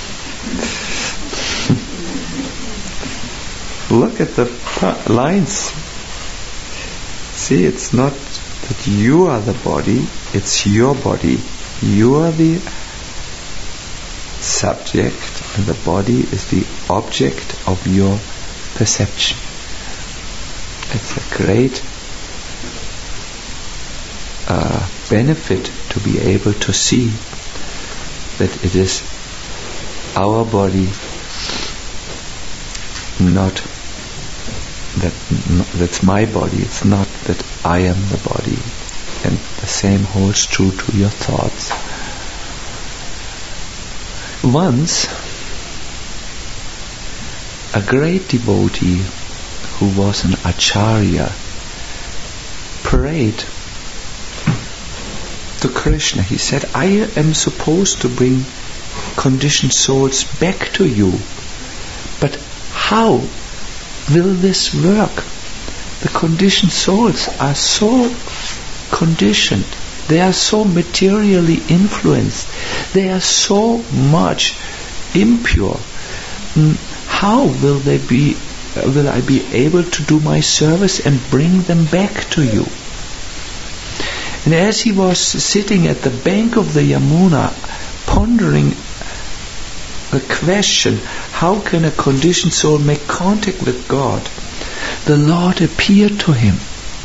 Look at the pa- lines. See, it's not that you are the body, it's your body. You are the subject and the body is the object of your perception. It's a great uh, benefit to be able to see that it is our body, not that that's my body. It's not that I am the body. And the same holds true to your thoughts. Once, a great devotee who was an acharya prayed to Krishna. He said, I am supposed to bring conditioned souls back to you, but how will this work? The conditioned souls are so conditioned, they are so materially influenced, they are so much impure. How will they be will I be able to do my service and bring them back to you? And as he was sitting at the bank of the Yamuna, pondering the question, how can a conditioned soul make contact with God? The Lord appeared to him.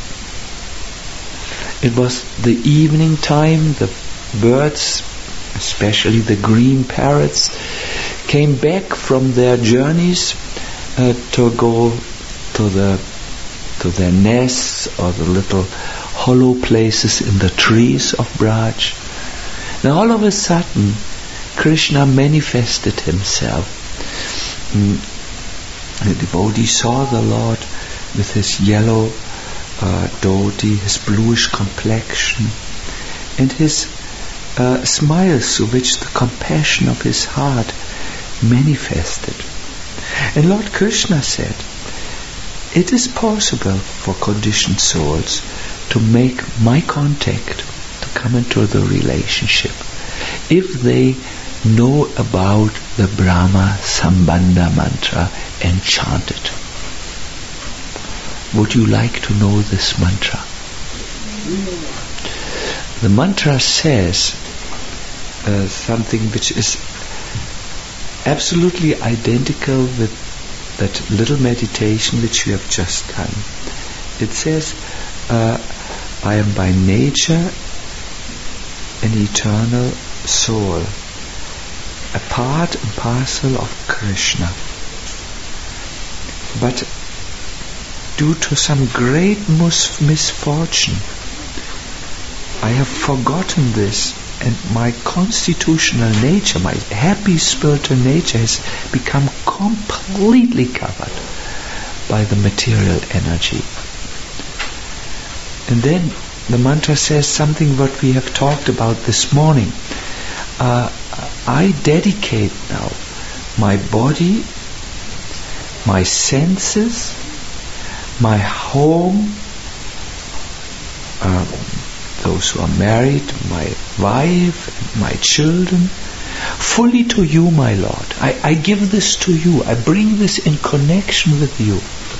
It was the evening time. The birds, especially the green parrots, came back from their journeys uh, to go to the to their nests or the little hollow places in the trees of Braj. Now all of a sudden, Krishna manifested himself. Mm. The devotee saw the Lord with his yellow uh, dhoti, his bluish complexion, and his uh, smiles through which the compassion of his heart manifested. And Lord Krishna said, it is possible for conditioned souls to make my contact, to come into the relationship, if they know about the Brahma Sambandha mantra and chant it. would you like to know this mantra? The mantra says uh, something which is absolutely identical with that little meditation which we have just done. It says, uh, I am by nature an eternal soul, a part and parcel of Krishna. But due to some great mis- misfortune, I have forgotten this, and my constitutional nature, my happy spiritual nature has become completely covered by the material energy. And then the mantra says something what we have talked about this morning. Uh, I dedicate now my body, my senses, my home, uh, those who are married, my wife, my children, fully to you, my Lord. I, I give this to you. I bring this in connection with you.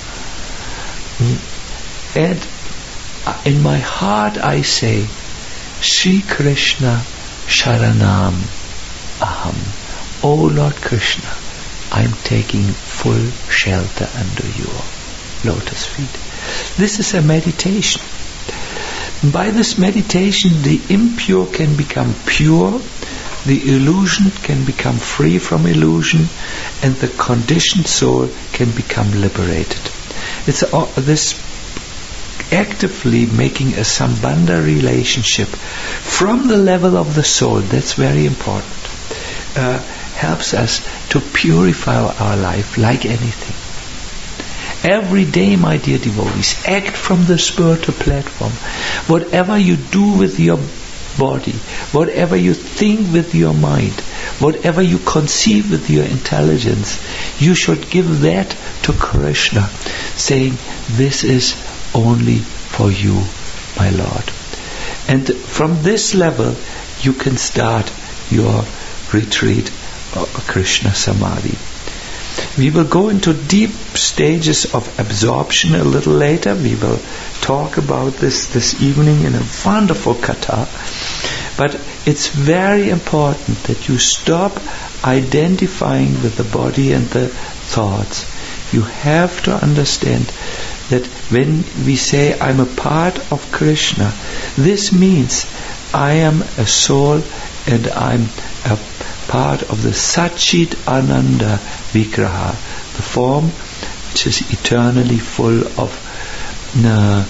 And in my heart I say, Shri Krishna Sharanam Aham. O Lord Krishna, I'm taking full shelter under your lotus feet. This is a meditation. By this meditation, the impure can become pure, the illusion can become free from illusion, and the conditioned soul can become liberated. It's uh, this actively making a sambandha relationship from the level of the soul, that's very important, uh, helps us to purify our life like anything. Every day, my dear devotees, act from the spiritual platform. Whatever you do with your body, whatever you think with your mind, whatever you conceive with your intelligence, you should give that to Krishna, saying, this is only for you, my Lord. And from this level, you can start your retreat, uh, Krishna Samadhi. We will go into deep stages of absorption a little later. We will talk about this this evening in a wonderful katha. But it's very important that you stop identifying with the body and the thoughts. You have to understand that when we say I'm a part of Krishna, this means I am a soul and I'm a part of the Satchit Ananda Vigraha, the form which is eternally full of uh,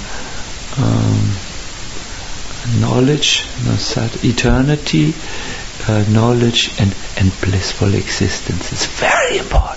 um, knowledge, no, sat, eternity, uh, knowledge and, and blissful existence. It's very important.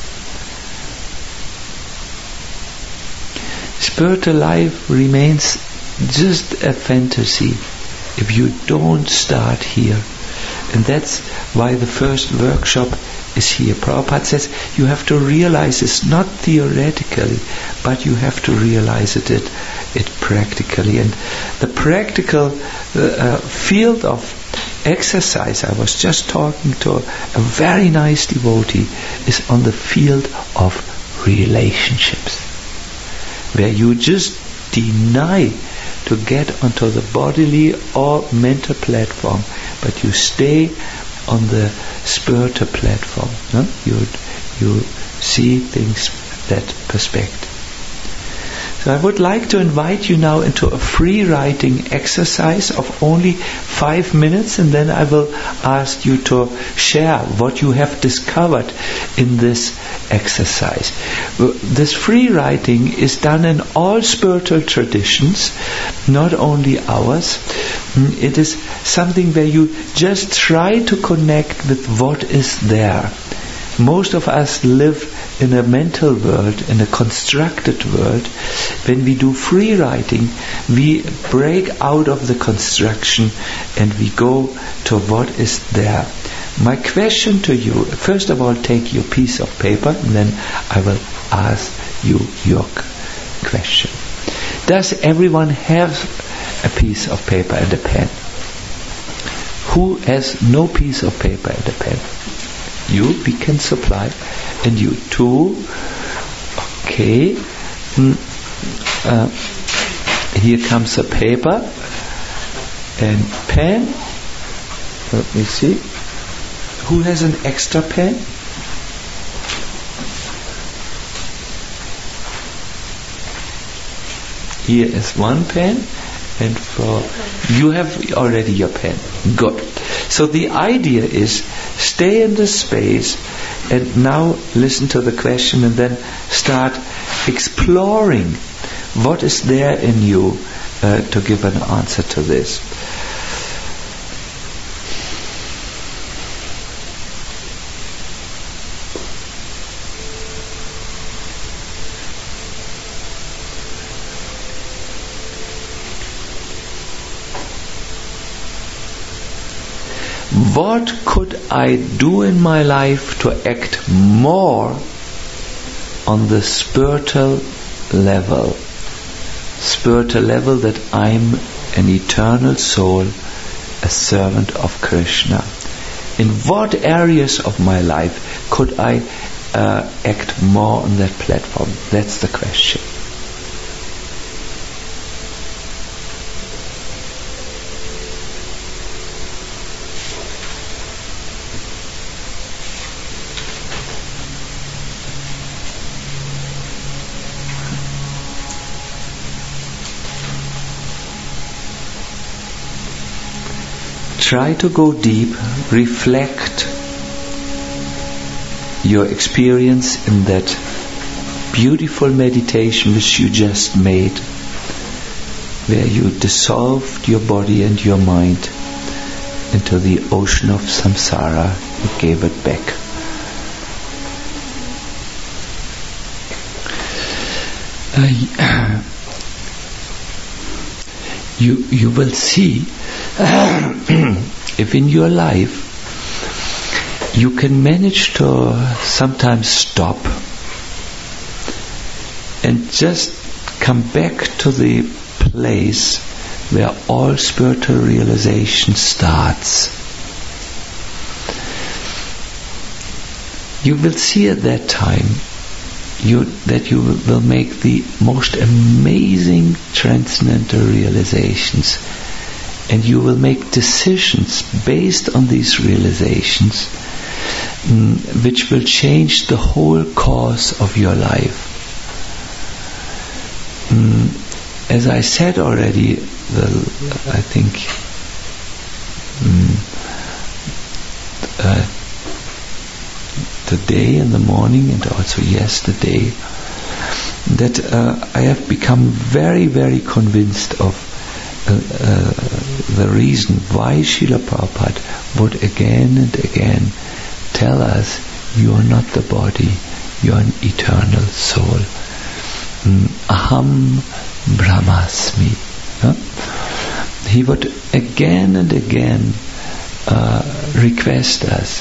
Spiritual life remains just a fantasy if you don't start here. And that's why the first workshop is here. Prabhupada says you have to realize this not theoretically, but you have to realize it, it, it practically. And the practical uh, uh, field of exercise, I was just talking to a, a very nice devotee, is on the field of relationships, where you just deny to get onto the bodily or mental platform, but you stay on the spiritual platform. No? You you see things that perspective. So I would like to invite you now into a free writing exercise of only five minutes, and then I will ask you to share what you have discovered in this exercise. This free writing is done in all spiritual traditions, not only ours. It is something where you just try to connect with what is there. Most of us live in a mental world, in a constructed world. When we do free writing, we break out of the construction and we go to what is there. My question to you, first of all, take your piece of paper and then I will ask you your question. Does everyone have a piece of paper and a pen? Who has no piece of paper and a pen? You, we can supply. And you too. Okay. uh, here comes a paper and pen. Let me see. Who has an extra pen? Here is one pen, and for you have already your pen. Good. So the idea is stay in the space and now listen to the question and then start exploring what is there in you uh, to give an answer to this. What could I do in my life to act more on the spiritual level? Spiritual level that I'm an eternal soul, a servant of Krishna. In what areas of my life could I uh, act more on that platform? That's the question. Try to go deep, reflect your experience in that beautiful meditation which you just made, where you dissolved your body and your mind into the ocean of samsara and gave it back. Uh, you you will see if in your life you can manage to sometimes stop and just come back to the place where all spiritual realization starts, you will see at that time you, that you will make the most amazing transcendental realizations. And you will make decisions based on these realizations mm, which will change the whole course of your life. Mm, as I said already, the, I think mm, uh, today in the morning and also yesterday, that uh, I have become very, very convinced of Uh, uh, the reason why Srila Prabhupada would again and again tell us, you are not the body, you are an eternal soul. Mm, Aham Brahmasmi. Huh? He would again and again uh, request us.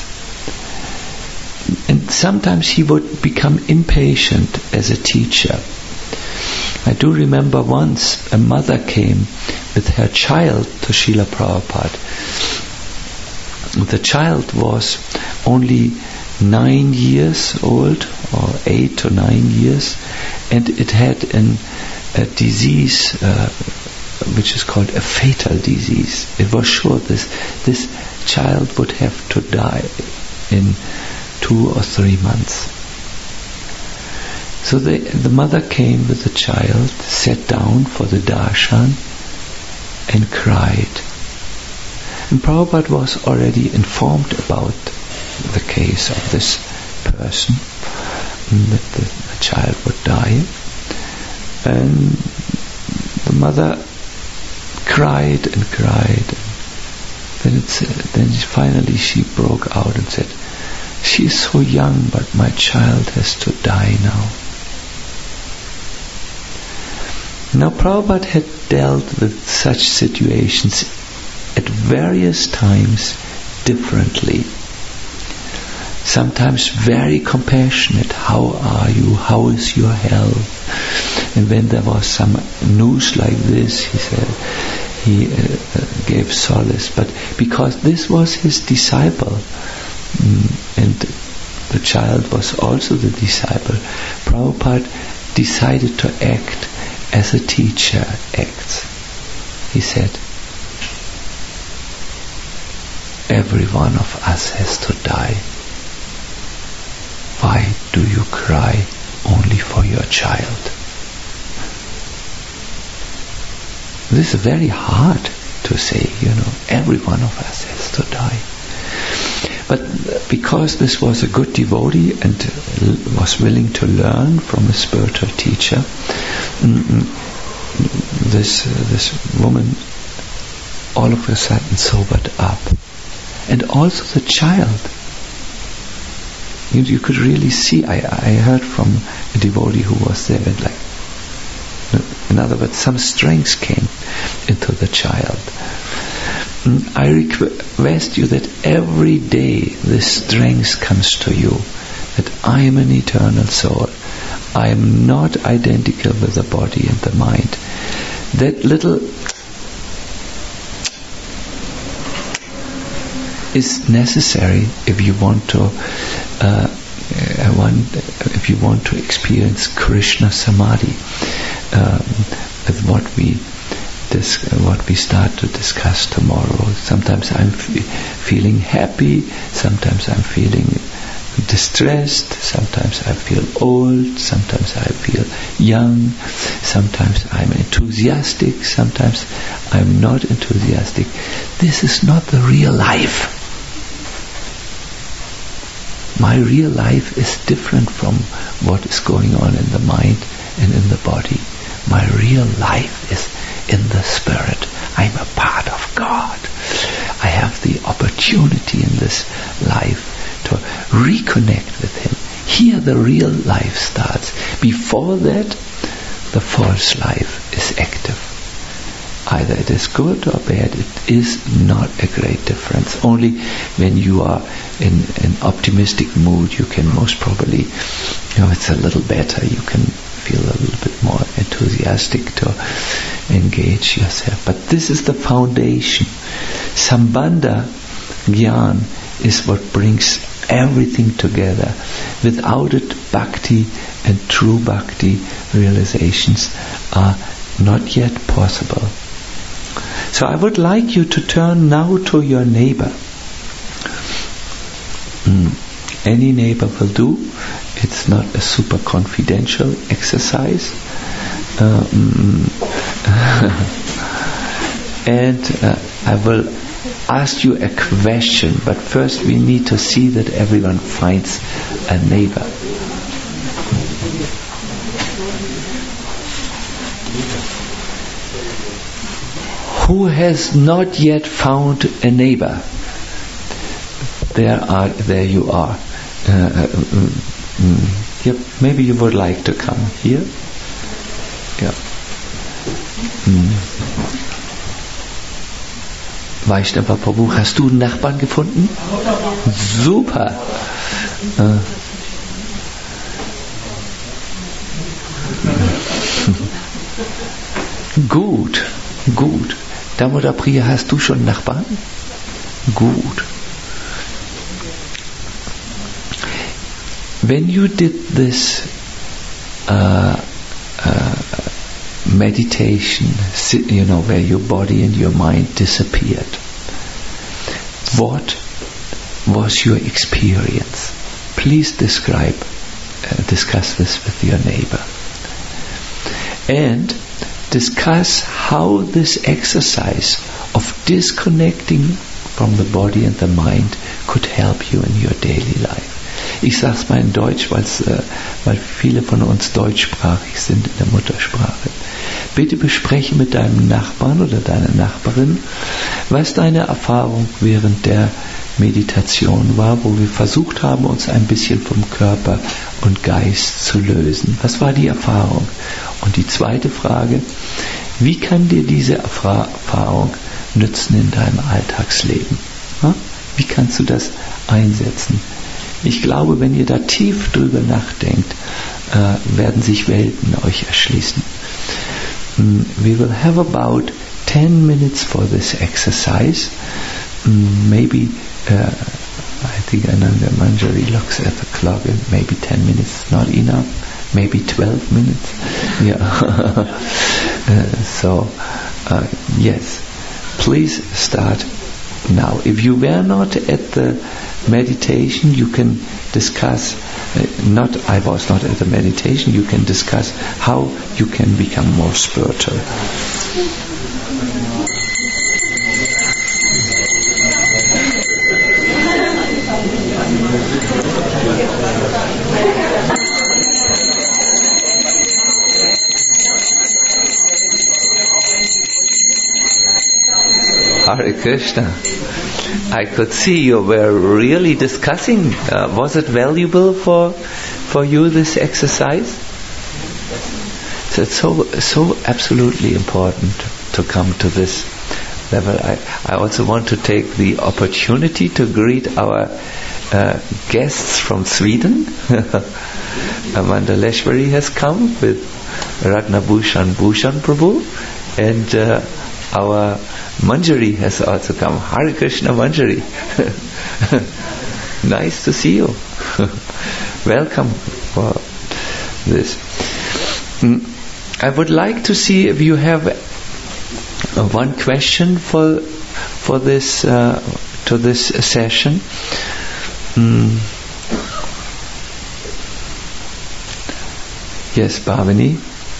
And sometimes he would become impatient as a teacher. I do remember once a mother came with her child to Srila Prabhupada. The child was only nine years old, or eight or nine years, and it had an, a disease uh, which is called a fatal disease. It was sure this this child would have to die in two or three months. So the, the mother came with the child, sat down for the darshan, and cried. And Prabhupada was already informed about the case of this person, that the, the child would die. And the mother cried and cried. Then, it's, then finally she broke out and said, "She is so young, but my child has to die now." Now Prabhupada had dealt with such situations at various times differently. Sometimes very compassionate. How are you? How is your health? And when there was some news like this, he said, he uh, gave solace. But because this was his disciple, mm, and the child was also the disciple, Prabhupada decided to act as a teacher acts. He said, every one of us has to die. Why do you cry only for your child? This is very hard to say, you know, every one of us has to die. But because this was a good devotee and was willing to learn from a spiritual teacher, this uh, this woman all of a sudden sobered up. And also the child. You, you could really see, I, I heard from a devotee who was there, and like, in other words, some strength came into the child. I request you that every day this strength comes to you, that I am an eternal soul. I am not identical with the body and the mind. That little is necessary if you want to uh, one, if you want to experience Krishna Samadhi, um, with what we dis- what we start to discuss tomorrow. Sometimes I'm f- feeling happy, sometimes I'm feeling distressed, sometimes I feel old, sometimes I feel young, sometimes I'm enthusiastic, sometimes I'm not enthusiastic. This is not the real life. My real life is different from what is going on in the mind and in the body. My real life is in the spirit. I'm a part of God. I have the opportunity in this life to reconnect with Him. Here the real life starts. Before that, the false life is active. Either it is good or bad, it is not a great difference. Only when you are in an optimistic mood, you can most probably, you know, it's a little better, you can feel a little bit more enthusiastic to engage yourself. But this is the foundation. Sambandha Gyan is what brings everything together. Without it, bhakti and true bhakti realizations are not yet possible. So I would like you to turn now to your neighbor. Mm. Any neighbor will do. It's not a super confidential exercise. Um, and uh, I will ask you a question, but first we need to see that everyone finds a neighbor. Who has not yet found a neighbor? There are, there you are. Uh, mm, mm, yep, maybe you would like to come here. Yeah. Mm. Vaishnava Prabhu, hast du einen Nachbarn gefunden? Super. Äh. Gut, gut. Damodar Priya, hast du schon Nachbarn? Gut. When you did this uh, uh, meditation, you know, where your body and your mind disappeared, what was your experience? Please describe, uh, discuss this with your neighbor. And discuss how this exercise of disconnecting from the body and the mind could help you in your daily life. Ich sag's mal in Deutsch, weil's, äh, weil viele von uns deutschsprachig sind in der Muttersprache. Bitte bespreche mit deinem Nachbarn oder deiner Nachbarin, was deine Erfahrung während der Meditation war, wo wir versucht haben, uns ein bisschen vom Körper und Geist zu lösen. Was war die Erfahrung? Und die zweite Frage, wie kann dir diese Erfahrung nützen in deinem Alltagsleben? Wie kannst du das einsetzen? Ich glaube, wenn ihr da tief drüber nachdenkt, äh, werden sich Welten euch erschließen. Mm, we will have about ten minutes for this exercise. Mm, maybe, uh, I think Ananda Manjari looks at the clock and maybe ten minutes is not enough. maybe twelve minutes. Yeah. uh, so, uh, yes, please start now. If you were not at the meditation, you can discuss. Uh, not, I was not at the meditation. You can discuss how you can become more spiritual. Hare Krishna. I could see you were really discussing. Uh, was it valuable for for you, this exercise? So it's so so absolutely important to come to this level. I, I also want to take the opportunity to greet our uh, guests from Sweden. Amanda Leshwari has come with Ratnabhushan Bhushan Prabhu, and uh, our Manjari has also come. Hare Krishna Manjari. Nice to see you. Welcome for this. I would like to see if you have uh, one question for for this uh, to this session. Mm. Yes, Bhavani.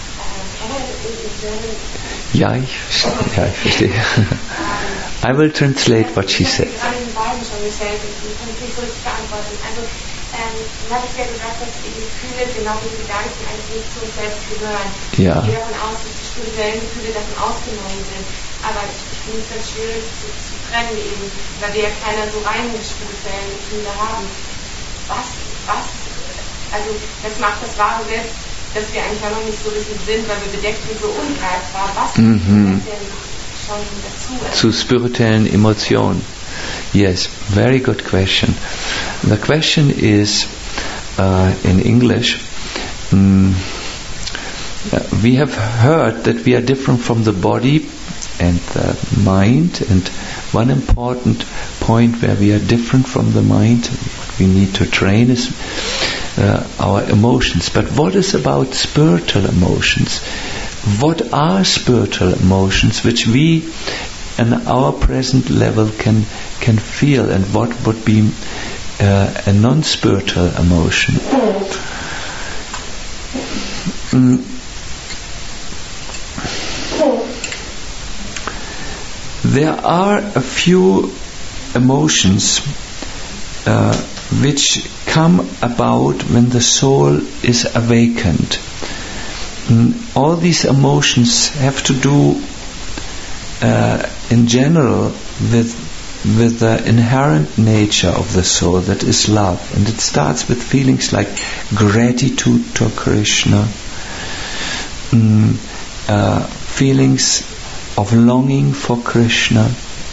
Ja, ich, ja, ich verstehe. I will translate what she said. Ich habe den beiden schon gestellt und ich kann es nicht so richtig beantworten. Also, ähm, du hattest ja gesagt, dass die Gefühle, genau wie die Gedanken, eigentlich nicht zu uns selbst gehören. Ja. Ich gehe davon aus, dass die spirituellen Gefühle davon ausgenommen sind. Aber ich, ich finde es ganz schwierig zu, zu trennen eben, weil wir ja keine so reinen spirituellen Gefühle haben. Was, was, also, das macht das wahre Selbst, dass wir eigentlich auch noch nicht so richtig sind, weil wir bedeckt sind, so ungreifbar. Was Mhm. ist denn schon dazu? Zu spirituellen Emotionen. Yes, very good question. The question is uh, in English. Um, we have heard that we are different from the body and the mind, and one important point where we are different from the mind, what we need to train is uh, our emotions. But what is about spiritual emotions? What are spiritual emotions which we on our present level can can feel, and what would be uh, a non-spiritual emotion? Mm. There are a few emotions uh, which come about when the soul is awakened. Mm, all these emotions have to do uh, in general with with the inherent nature of the soul, that is love. And it starts with feelings like gratitude to Krishna, mm, uh, feelings of longing for Krishna.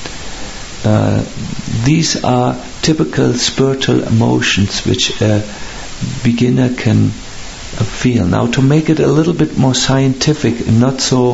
Uh, these are typical spiritual emotions which a beginner can uh, feel. Now, to make it a little bit more scientific and not so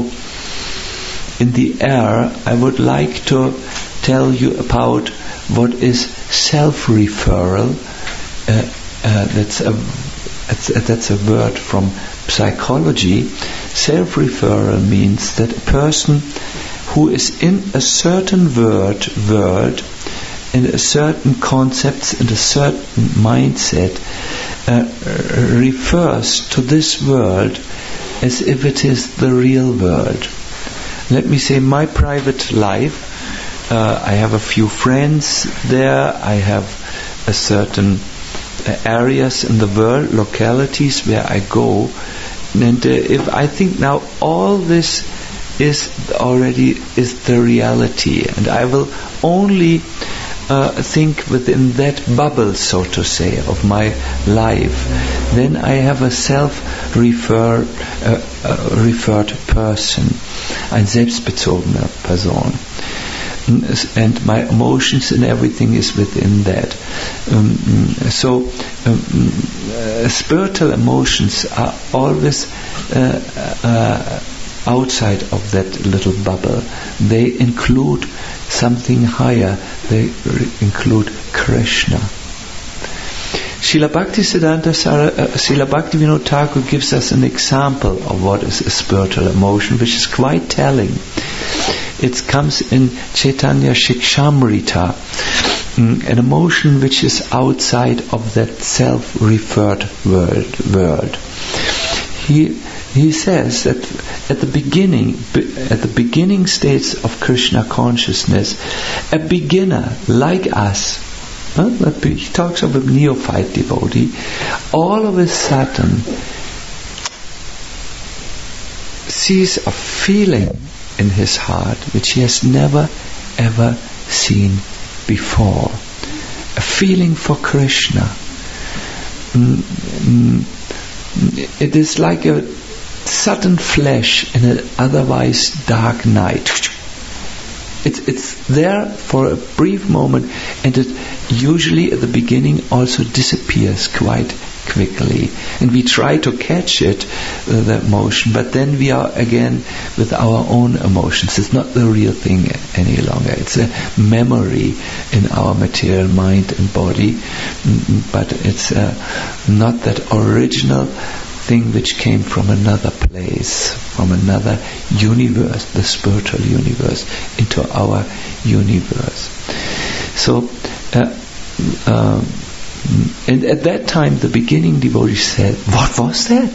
in the air, I would like to tell you about what is self-referral. Uh, uh, that's a that's a, that's a word from psychology. Self-referral means that a person who is in a certain word, word, in a certain concepts, in a certain mindset, uh, refers to this world as if it is the real world. Let me say, my private life, uh, I have a few friends there, I have a certain uh, areas in the world, localities where I go, and uh, if I think now all this is already is the reality, and I will only uh, think within that bubble, so to say, of my life, then I have a self-refer uh, uh, referred person, ein selbstbezogene Person. And my emotions and everything is within that. Um, so um, uh, spiritual emotions are always uh, uh, outside of that little bubble. They include something higher. They re- include Krishna. Srila Bhaktisiddhanta Sara, uh, Srila Bhaktivinoda Thakur gives us an example of what is a spiritual emotion, which is quite telling. It comes in Chaitanya Shikshamrita, mm, an emotion which is outside of that self-referred world. world. He he says that at the beginning, at the beginning states of Krishna consciousness, a beginner like us, huh, he talks of a neophyte devotee, all of a sudden sees a feeling in his heart which he has never ever seen before. A feeling for Krishna. Mm, mm, it is like a sudden flash in an otherwise dark night. It's, it's there for a brief moment, and it usually at the beginning also disappears quite quickly. And we try to catch it, uh, that motion, but then we are again with our own emotions. It's not the real thing any longer. It's a memory in our material mind and body, mm, but it's uh, not that original thing which came from another place, from another universe, the spiritual universe, into our universe. So, uh, uh, and at that time, the beginning devotee said, "What was that?"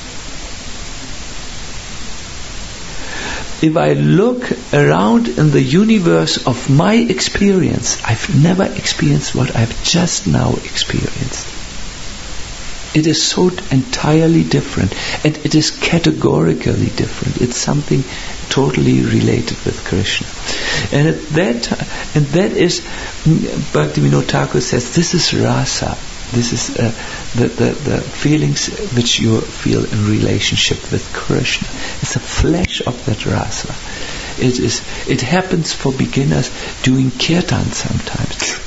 If I look around in the universe of my experience, I've never experienced what I've just now experienced. It is so entirely different, and it is categorically different. It's something totally related with Krishna. And at that time, and that is, Bhaktivinoda Thakur says, this is rasa. This is uh, the, the, the feelings which you feel in relationship with Krishna. It's a flash of that rasa. It is. It happens for beginners doing kirtan sometimes.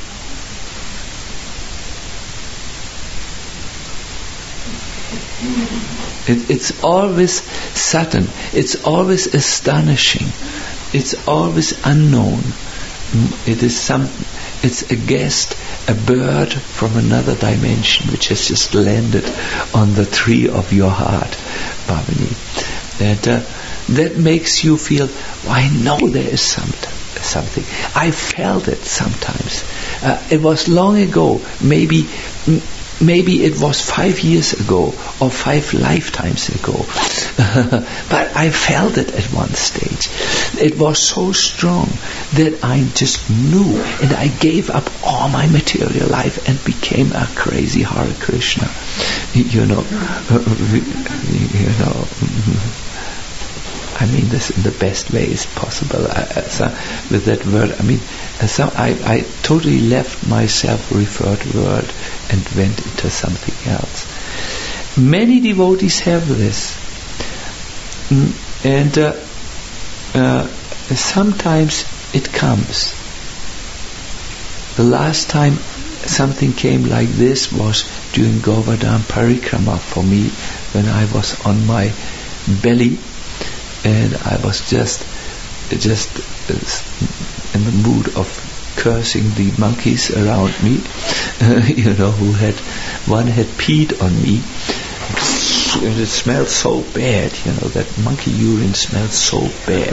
It, it's always sudden. It's always astonishing. It's always unknown. It is some. It's a guest, a bird from another dimension, which has just landed on the tree of your heart, Bhavani. That uh, that makes you feel, oh, I know there is something. Something. I felt it sometimes. Uh, it was long ago. Maybe. M- Maybe it was five years ago or five lifetimes ago. But I felt it at one stage. It was so strong that I just knew, and I gave up all my material life and became a crazy Hare Krishna. You know, you know. I mean this in the best ways possible. I, uh, so with that word, I mean, uh, so I, I totally left my self-referred world and went into something else. Many devotees have this, mm, and uh, uh, sometimes it comes. The last time something came like this was during Govardhan Parikrama for me, when I was on my belly. And I was just, just in the mood of cursing the monkeys around me, uh, you know, who had, one had peed on me, and it smelled so bad, you know, that monkey urine smelled so bad.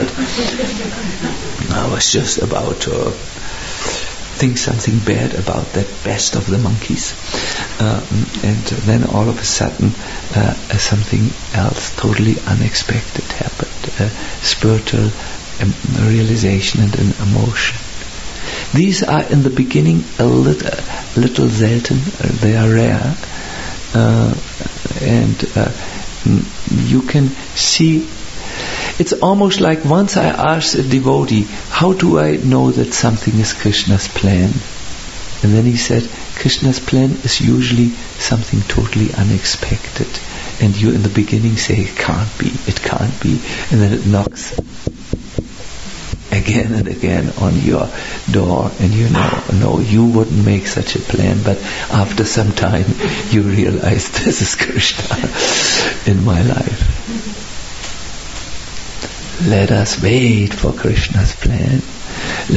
I was just about to think something bad about that best of the monkeys. Uh, and then all of a sudden, uh, something else totally unexpected happened. A spiritual um, realization and an emotion. These are in the beginning a little, little selten. Uh, they are rare, uh, and uh, you can see. It's almost like once I asked a devotee, "How do I know that something is Krishna's plan?" And then he said, Krishna's plan is usually something totally unexpected. And you in the beginning say, it can't be, it can't be. And then it knocks again and again on your door. And you know, no, you wouldn't make such a plan. But after some time, you realize this is Krishna in my life. Let us wait for Krishna's plan.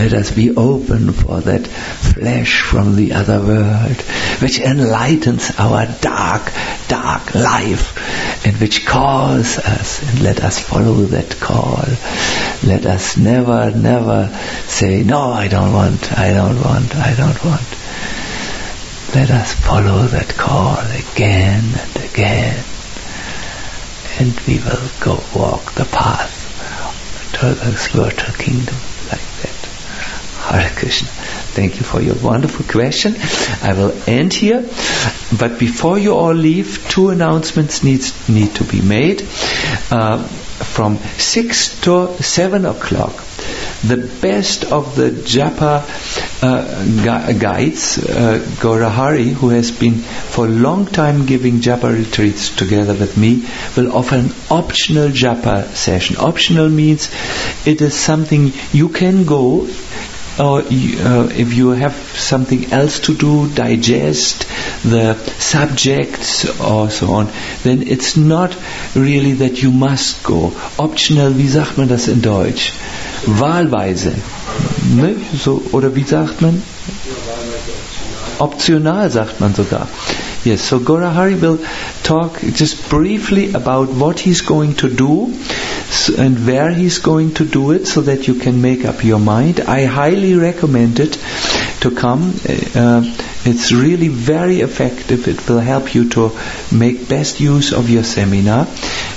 let us be open for that flash from the other world, which enlightens our dark, dark life, and which calls us, and let us follow that call. Let us never, never say, no, I don't want, I don't want, I don't want. Let us follow that call again and again, and we will go walk the path to the spiritual kingdom like that. Hare Krishna. Thank you for your wonderful question. I will end here, but before you all leave, two announcements needs need to be made. Uh, from six to seven o'clock, the best of the Japa uh, gu- guides, uh, Gaurahari, who has been for a long time giving Japa retreats together with me, will offer an optional Japa session. Optional means it is something you can go, or uh, if you have something else to do, digest the subjects or so on, then it's not really that you must go. Optional, wie sagt man das in Deutsch? Wahlweise. Ne? So, oder wie sagt man? Optional sagt man sogar. Yes, so Gaurahari will talk just briefly about what he's going to do and where he's going to do it, so that you can make up your mind. I highly recommend it to come. Uh, it's really very effective. It will help you to make best use of your seminar.